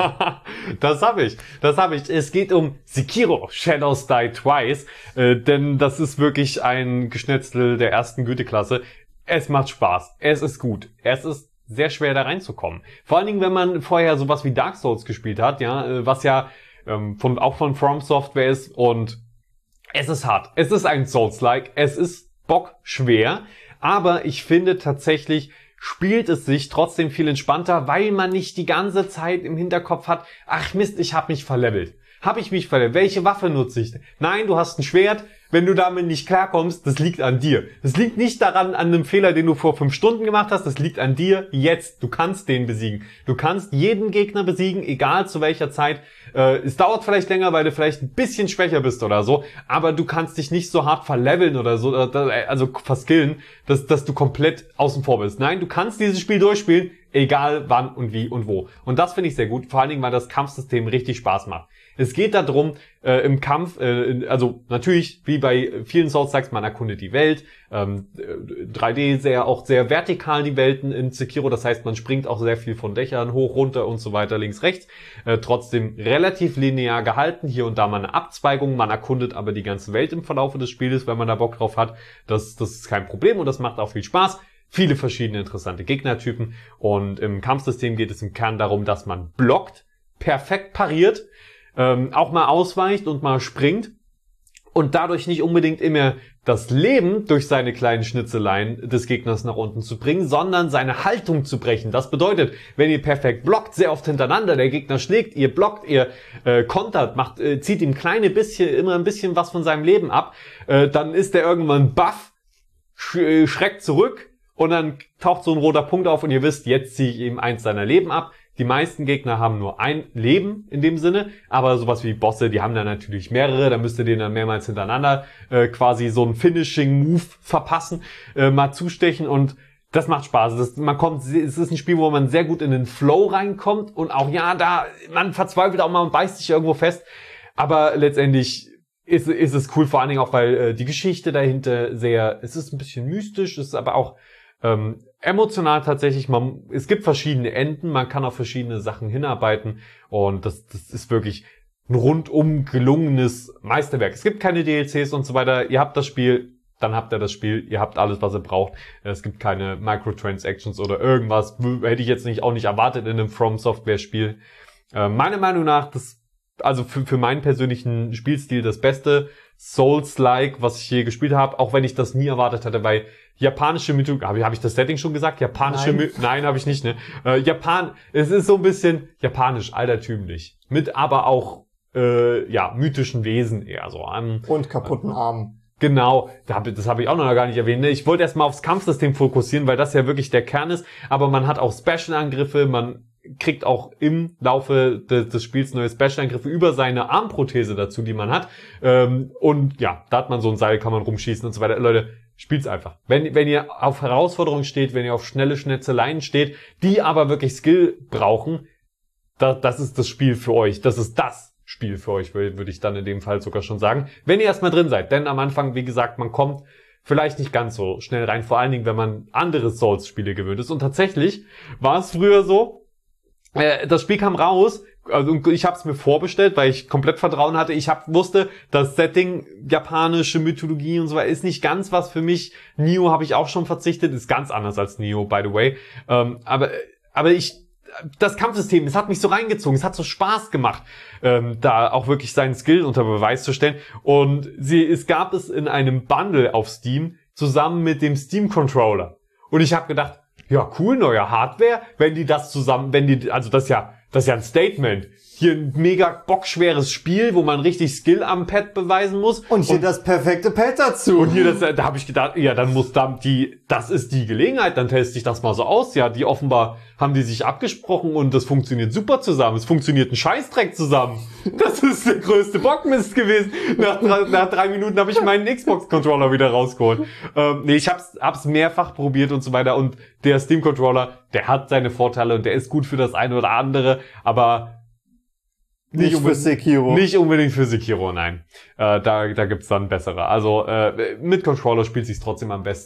Speaker 3: Das habe ich, das habe ich. Es geht um Sekiro, Shadows Die Twice, äh, denn das ist wirklich ein Geschnetzel der ersten Güteklasse. Es macht Spaß, es ist gut, es ist sehr schwer da reinzukommen. Vor allen Dingen, wenn man vorher sowas wie Dark Souls gespielt hat, ja, äh, was ja ähm, von, auch von From Software ist, und es ist hart. Es ist ein Souls-like, es ist bockschwer, aber ich finde tatsächlich, spielt es sich trotzdem viel entspannter, weil man nicht die ganze Zeit im Hinterkopf hat, ach Mist, ich habe mich verlevelt. Habe ich mich verlevelt? Welche Waffe nutze ich? Nein, du hast ein Schwert. Wenn du damit nicht klarkommst, das liegt an dir. Das liegt nicht daran, an einem Fehler, den du vor fünf Stunden gemacht hast. Das liegt an dir jetzt. Du kannst den besiegen. Du kannst jeden Gegner besiegen, egal zu welcher Zeit. Äh, es dauert vielleicht länger, weil du vielleicht ein bisschen schwächer bist oder so. Aber du kannst dich nicht so hart verleveln oder so, also verskillen, dass, dass du komplett außen vor bist. Nein, du kannst dieses Spiel durchspielen, egal wann und wie und wo. Und das finde ich sehr gut. Vor allen Dingen, weil das Kampfsystem richtig Spaß macht. Es geht darum, äh, im Kampf, äh, also natürlich, wie bei vielen Souls-Likes, man erkundet die Welt, ähm, drei D sehr, auch sehr vertikal die Welten in Sekiro, das heißt, man springt auch sehr viel von Dächern hoch, runter und so weiter, links, rechts, äh, trotzdem relativ linear gehalten, hier und da mal eine Abzweigung, man erkundet aber die ganze Welt im Verlauf des Spieles, wenn man da Bock drauf hat, das, das ist kein Problem und das macht auch viel Spaß. Viele verschiedene interessante Gegnertypen, und im Kampfsystem geht es im Kern darum, dass man blockt, perfekt pariert, Ähm, auch mal ausweicht und mal springt und dadurch nicht unbedingt immer das Leben durch seine kleinen Schnitzeleien des Gegners nach unten zu bringen, sondern seine Haltung zu brechen. Das bedeutet, wenn ihr perfekt blockt, sehr oft hintereinander, der Gegner schlägt, ihr blockt, ihr äh, kontert, macht, äh, zieht ihm kleine bisschen, immer ein bisschen was von seinem Leben ab, äh, dann ist der irgendwann baff, sch äh, schreckt zurück und dann taucht so ein roter Punkt auf und ihr wisst, jetzt ziehe ich ihm eins seiner Leben ab. Die meisten Gegner haben nur ein Leben in dem Sinne, aber sowas wie Bosse, die haben dann natürlich mehrere, da müsst ihr denen dann mehrmals hintereinander äh, quasi so einen Finishing-Move verpassen, äh, mal zustechen, und das macht Spaß. Das, man kommt, es ist ein Spiel, wo man sehr gut in den Flow reinkommt und auch, ja, da, man verzweifelt auch mal und beißt sich irgendwo fest, aber letztendlich ist, ist es cool, vor allen Dingen auch, weil äh, die Geschichte dahinter sehr, es ist ein bisschen mystisch, es ist aber auch ähm, emotional tatsächlich. Man, es gibt verschiedene Enden, man kann auf verschiedene Sachen hinarbeiten, und das, das ist wirklich ein rundum gelungenes Meisterwerk. Es gibt keine D L Cs und so weiter. Ihr habt das Spiel, dann habt ihr das Spiel, ihr habt alles, was ihr braucht. Es gibt keine Microtransactions oder irgendwas. Hätte ich jetzt nicht auch nicht erwartet in einem From Software Spiel. Äh, meiner Meinung nach, das, also für, für meinen persönlichen Spielstil das Beste Souls-like, was ich je gespielt habe, auch wenn ich das nie erwartet hatte, weil japanische Mythologie, habe hab ich das Setting schon gesagt? Japanische Nein, My- Nein habe ich nicht, ne? Äh, Japan, es ist so ein bisschen japanisch, altertümlich. Mit aber auch, äh, ja, mythischen Wesen eher so. Um,
Speaker 2: Und kaputten Armen.
Speaker 3: Genau, das habe ich auch noch gar nicht erwähnt. Ich wollte erstmal aufs Kampfsystem fokussieren, weil das ja wirklich der Kern ist, aber man hat auch Special-Angriffe, man kriegt auch im Laufe des, des Spiels neue Special-Angriffe über seine Armprothese dazu, die man hat. Ähm, und ja, da hat man so ein Seil, kann man rumschießen und so weiter. Leute, spielt's einfach. Wenn, wenn ihr auf Herausforderungen steht, wenn ihr auf schnelle Schnetzeleien steht, die aber wirklich Skill brauchen, da, das ist das Spiel für euch. Das ist das Spiel für euch, würde ich dann in dem Fall sogar schon sagen. Wenn ihr erstmal drin seid. Denn am Anfang, wie gesagt, man kommt vielleicht nicht ganz so schnell rein. Vor allen Dingen, wenn man andere Souls-Spiele gewöhnt ist. Und tatsächlich war es früher so, das Spiel kam raus, also ich habe es mir vorbestellt, weil ich komplett Vertrauen hatte. Ich hab, wusste, das Setting, japanische Mythologie und so weiter, ist nicht ganz was für mich. Nioh habe ich auch schon verzichtet, ist ganz anders als Nioh, by the way. Ähm, aber aber ich, das Kampfsystem, es hat mich so reingezogen, es hat so Spaß gemacht, ähm, da auch wirklich seinen Skill unter Beweis zu stellen. Und sie, es gab es in einem Bundle auf Steam zusammen mit dem Steam Controller. Und ich habe gedacht, ja, cool, neue Hardware, wenn die das zusammen, wenn die, also das ist ja, das ist ja ein Statement. Hier ein mega bockschweres Spiel, wo man richtig Skill am Pad beweisen muss.
Speaker 2: Und hier und, das perfekte Pad dazu.
Speaker 3: Und hier das, da habe ich gedacht, ja, dann muss da die, das ist die Gelegenheit, dann teste ich das mal so aus. Ja, die offenbar haben die sich abgesprochen und das funktioniert super zusammen. Es funktioniert ein Scheißdreck zusammen. Das ist der größte Bockmist gewesen. Nach, nach drei Minuten habe ich meinen Xbox-Controller wieder rausgeholt. Ähm, nee, ich hab's, hab's mehrfach probiert und so weiter. Und der Steam-Controller, der hat seine Vorteile und der ist gut für das eine oder andere, aber
Speaker 2: Nicht, nicht für Sekiro.
Speaker 3: Nicht unbedingt für Sekiro, nein. Äh, da da gibt's dann bessere. Also äh, mit Controller spielt sich's trotzdem am besten.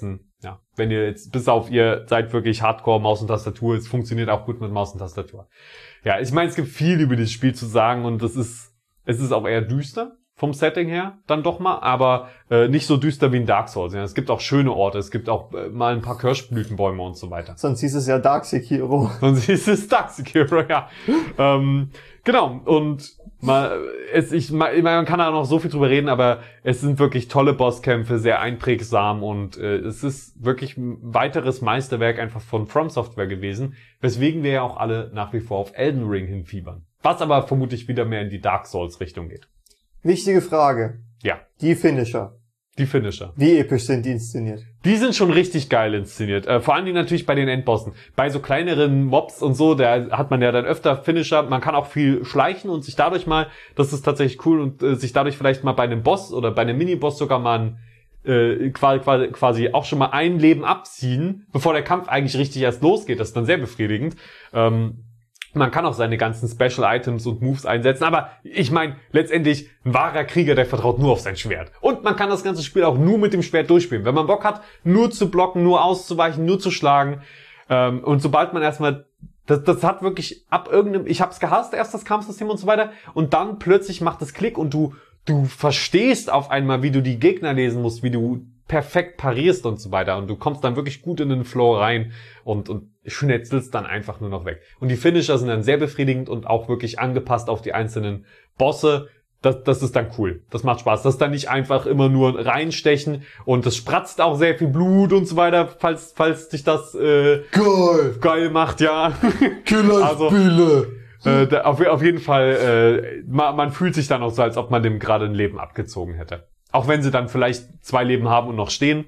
Speaker 3: Ja, wenn ihr jetzt, bis auf ihr seid wirklich Hardcore Maus und Tastatur, es funktioniert auch gut mit Maus und Tastatur. Ja, ich meine, es gibt viel über das Spiel zu sagen und es ist, es ist auch eher düster vom Setting her, dann doch mal, aber äh, nicht so düster wie in Dark Souls. Ja. Es gibt auch schöne Orte, es gibt auch äh, mal ein paar Kirschblütenbäume und so weiter.
Speaker 2: Sonst hieß es ja Dark Sekiro.
Speaker 3: Sonst hieß es Dark Sekiro, ja. ähm, genau, und mal, es, ich, mal, man kann da noch so viel drüber reden, aber es sind wirklich tolle Bosskämpfe, sehr einprägsam und äh, es ist wirklich ein weiteres Meisterwerk einfach von From Software gewesen, weswegen wir ja auch alle nach wie vor auf Elden Ring hinfiebern. Was aber vermutlich wieder mehr in die Dark Souls Richtung geht.
Speaker 2: Wichtige Frage.
Speaker 3: Ja.
Speaker 2: Die Finisher.
Speaker 3: Die Finisher.
Speaker 2: Wie episch sind die inszeniert?
Speaker 3: Die sind schon richtig geil inszeniert. Äh, vor allen Dingen natürlich bei den Endbossen. Bei so kleineren Mobs und so, da hat man ja dann öfter Finisher. Man kann auch viel schleichen und sich dadurch mal, das ist tatsächlich cool, und äh, sich dadurch vielleicht mal bei einem Boss oder bei einem Miniboss sogar mal ein, äh, quasi, quasi auch schon mal ein Leben abziehen, bevor der Kampf eigentlich richtig erst losgeht. Das ist dann sehr befriedigend. Ähm, Man kann auch seine ganzen Special Items und Moves einsetzen, aber ich meine, letztendlich ein wahrer Krieger, der vertraut nur auf sein Schwert. Und man kann das ganze Spiel auch nur mit dem Schwert durchspielen. Wenn man Bock hat, nur zu blocken, nur auszuweichen, nur zu schlagen. Ähm, und sobald man erstmal, das, das hat wirklich ab irgendeinem, ich hab's gehasst, erst das Kampfsystem und so weiter, und dann plötzlich macht es Klick und du, du verstehst auf einmal, wie du die Gegner lesen musst, wie du perfekt parierst und so weiter, und du kommst dann wirklich gut in den Flow rein und, und schnetzelst dann einfach nur noch weg. Und die Finisher sind dann sehr befriedigend und auch wirklich angepasst auf die einzelnen Bosse. Das, das ist dann cool. Das macht Spaß. Das ist dann nicht einfach immer nur reinstechen, und das spratzt auch sehr viel Blut und so weiter, falls, falls dich das, äh,
Speaker 2: geil,
Speaker 3: geil macht, ja.
Speaker 2: Killerspiele.
Speaker 3: Also, äh, auf, auf jeden Fall, äh, man, man fühlt sich dann auch so, als ob man dem gerade ein Leben abgezogen hätte. Auch wenn sie dann vielleicht zwei Leben haben und noch stehen.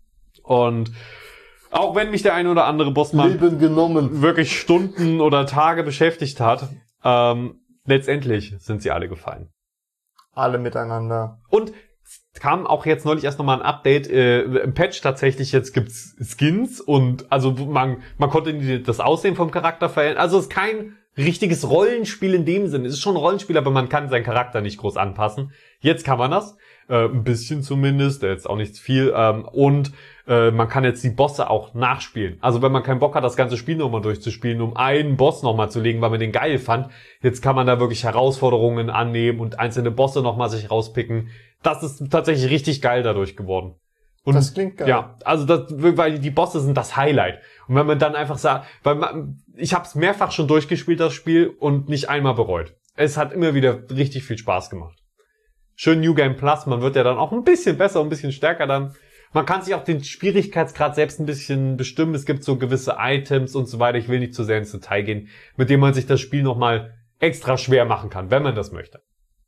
Speaker 3: Und auch wenn mich der ein oder andere Boss mal
Speaker 2: Leben genommen.
Speaker 3: wirklich Stunden oder Tage beschäftigt hat, ähm, letztendlich sind sie alle gefallen.
Speaker 2: Alle miteinander.
Speaker 3: Und es kam auch jetzt neulich erst nochmal ein Update, äh, im Patch tatsächlich, jetzt gibt's Skins und also man man konnte das Aussehen vom Charakter verändern. Also es ist kein richtiges Rollenspiel in dem Sinne. Es ist schon ein Rollenspiel, aber man kann seinen Charakter nicht groß anpassen. Jetzt kann man das. Äh, ein bisschen zumindest, jetzt auch nicht viel. Ähm, und äh, man kann jetzt die Bosse auch nachspielen. Also wenn man keinen Bock hat, das ganze Spiel nochmal durchzuspielen, um einen Boss nochmal zu legen, weil man den geil fand, jetzt kann man da wirklich Herausforderungen annehmen und einzelne Bosse nochmal sich rauspicken. Das ist tatsächlich richtig geil dadurch geworden. Und
Speaker 2: das klingt geil.
Speaker 3: Ja, also das, weil die Bosse sind das Highlight. Und wenn man dann einfach sagt, weil man, ich habe es mehrfach schon durchgespielt, das Spiel, und nicht einmal bereut. Es hat immer wieder richtig viel Spaß gemacht. Schön New Game Plus, man wird ja dann auch ein bisschen besser, ein bisschen stärker dann. Man kann sich auch den Schwierigkeitsgrad selbst ein bisschen bestimmen. Es gibt so gewisse Items und so weiter. Ich will nicht zu sehr ins Detail gehen, mit denen man sich das Spiel nochmal extra schwer machen kann, wenn man das möchte.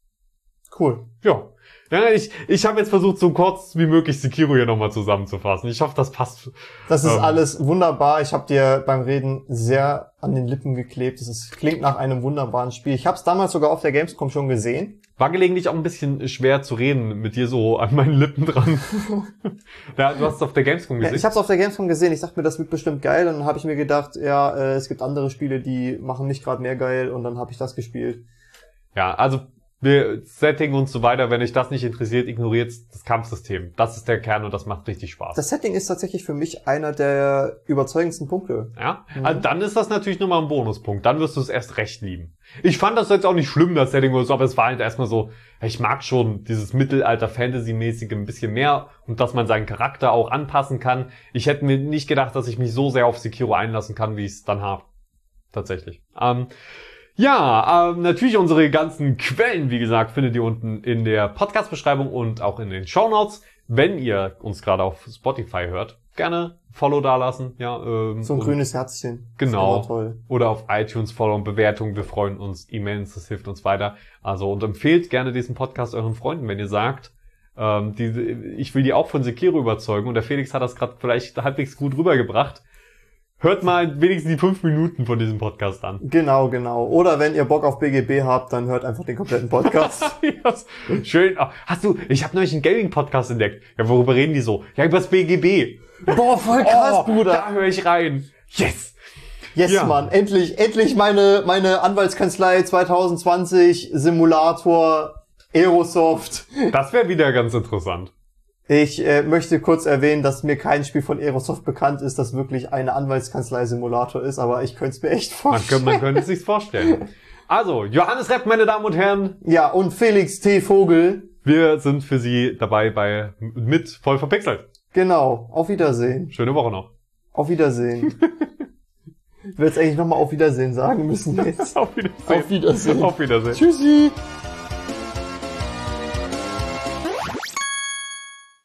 Speaker 2: Cool.
Speaker 3: Ja. Ja, ich, ich habe jetzt versucht, so kurz wie möglich Sekiro hier nochmal zusammenzufassen. Ich hoffe, das passt.
Speaker 2: Das ist
Speaker 3: ähm,
Speaker 2: alles wunderbar. Ich habe dir beim Reden sehr an den Lippen geklebt. Es ist, klingt nach einem wunderbaren Spiel. Ich habe es damals sogar auf der Gamescom schon gesehen.
Speaker 3: War gelegentlich auch ein bisschen schwer zu reden, mit dir so an meinen Lippen dran. Ja, du hast es auf der Gamescom gesehen.
Speaker 2: Ja, ich habe es auf der Gamescom gesehen. Ich dachte mir, das wird bestimmt geil. Und dann habe ich mir gedacht, ja, äh, es gibt andere Spiele, die machen nicht gerade mehr geil. Und dann habe ich das gespielt.
Speaker 3: Ja, also wir, Setting und so weiter, wenn euch das nicht interessiert, ignoriert das Kampfsystem. Das ist der Kern und das macht richtig Spaß.
Speaker 2: Das Setting ist tatsächlich für mich einer der überzeugendsten Punkte.
Speaker 3: Ja, mhm. Also dann ist das natürlich nochmal ein Bonuspunkt. Dann wirst du es erst recht lieben. Ich fand das jetzt auch nicht schlimm, das Setting oder so, aber es war halt erstmal so, ich mag schon dieses Mittelalter-Fantasy-mäßige ein bisschen mehr und dass man seinen Charakter auch anpassen kann. Ich hätte mir nicht gedacht, dass ich mich so sehr auf Sekiro einlassen kann, wie ich es dann habe. Tatsächlich. Ähm, Ja, ähm, natürlich unsere ganzen Quellen, wie gesagt, findet ihr unten in der Podcast-Beschreibung und auch in den Shownotes. Wenn ihr uns gerade auf Spotify hört, gerne Follow dalassen. Ja, ähm,
Speaker 2: so ein grünes Herzchen.
Speaker 3: Genau.
Speaker 2: Das ist immer toll.
Speaker 3: Oder auf iTunes Follow und Bewertung. Wir freuen uns immens, das hilft uns weiter. Also und empfehlt gerne diesen Podcast euren Freunden, wenn ihr sagt, ähm, die, ich will die auch von Sekiro überzeugen. Und der Felix hat das gerade vielleicht halbwegs gut rübergebracht. Hört mal wenigstens die fünf Minuten von diesem Podcast an.
Speaker 2: Genau, genau. Oder wenn ihr Bock auf B G B habt, dann hört einfach den kompletten Podcast.
Speaker 3: Yes. Schön. Hast du, ich habe neulich einen Gaming-Podcast entdeckt. Ja, worüber reden die so? Ja, über das B G B.
Speaker 2: Boah, voll krass,
Speaker 3: oh,
Speaker 2: Bruder.
Speaker 3: Da höre ich rein. Yes.
Speaker 2: Yes,
Speaker 3: Ja.
Speaker 2: Mann. Endlich, endlich meine, meine Anwaltskanzlei zwanzig zwanzig Simulator Aerosoft.
Speaker 3: Das wäre wieder ganz interessant.
Speaker 2: Ich äh, möchte kurz erwähnen, dass mir kein Spiel von Aerosoft bekannt ist, das wirklich eine Anwaltskanzlei-Simulator ist, aber ich könnte es mir echt
Speaker 3: Man,
Speaker 2: vorstellen.
Speaker 3: könnte- man könnte es sich vorstellen. Also, Johannes Repp, meine Damen und Herren,
Speaker 2: Ja, und Felix T. Vogel,
Speaker 3: wir sind für Sie dabei bei mit voll verpixelt.
Speaker 2: genau, auf Wiedersehen.
Speaker 3: Schöne Woche noch.
Speaker 2: Auf Wiedersehen. Ich will jetzt eigentlich nochmal auf Wiedersehen sagen müssen jetzt.
Speaker 3: Auf Wiedersehen.
Speaker 2: Auf Wiedersehen.
Speaker 3: Auf Wiedersehen.
Speaker 2: Tschüssi.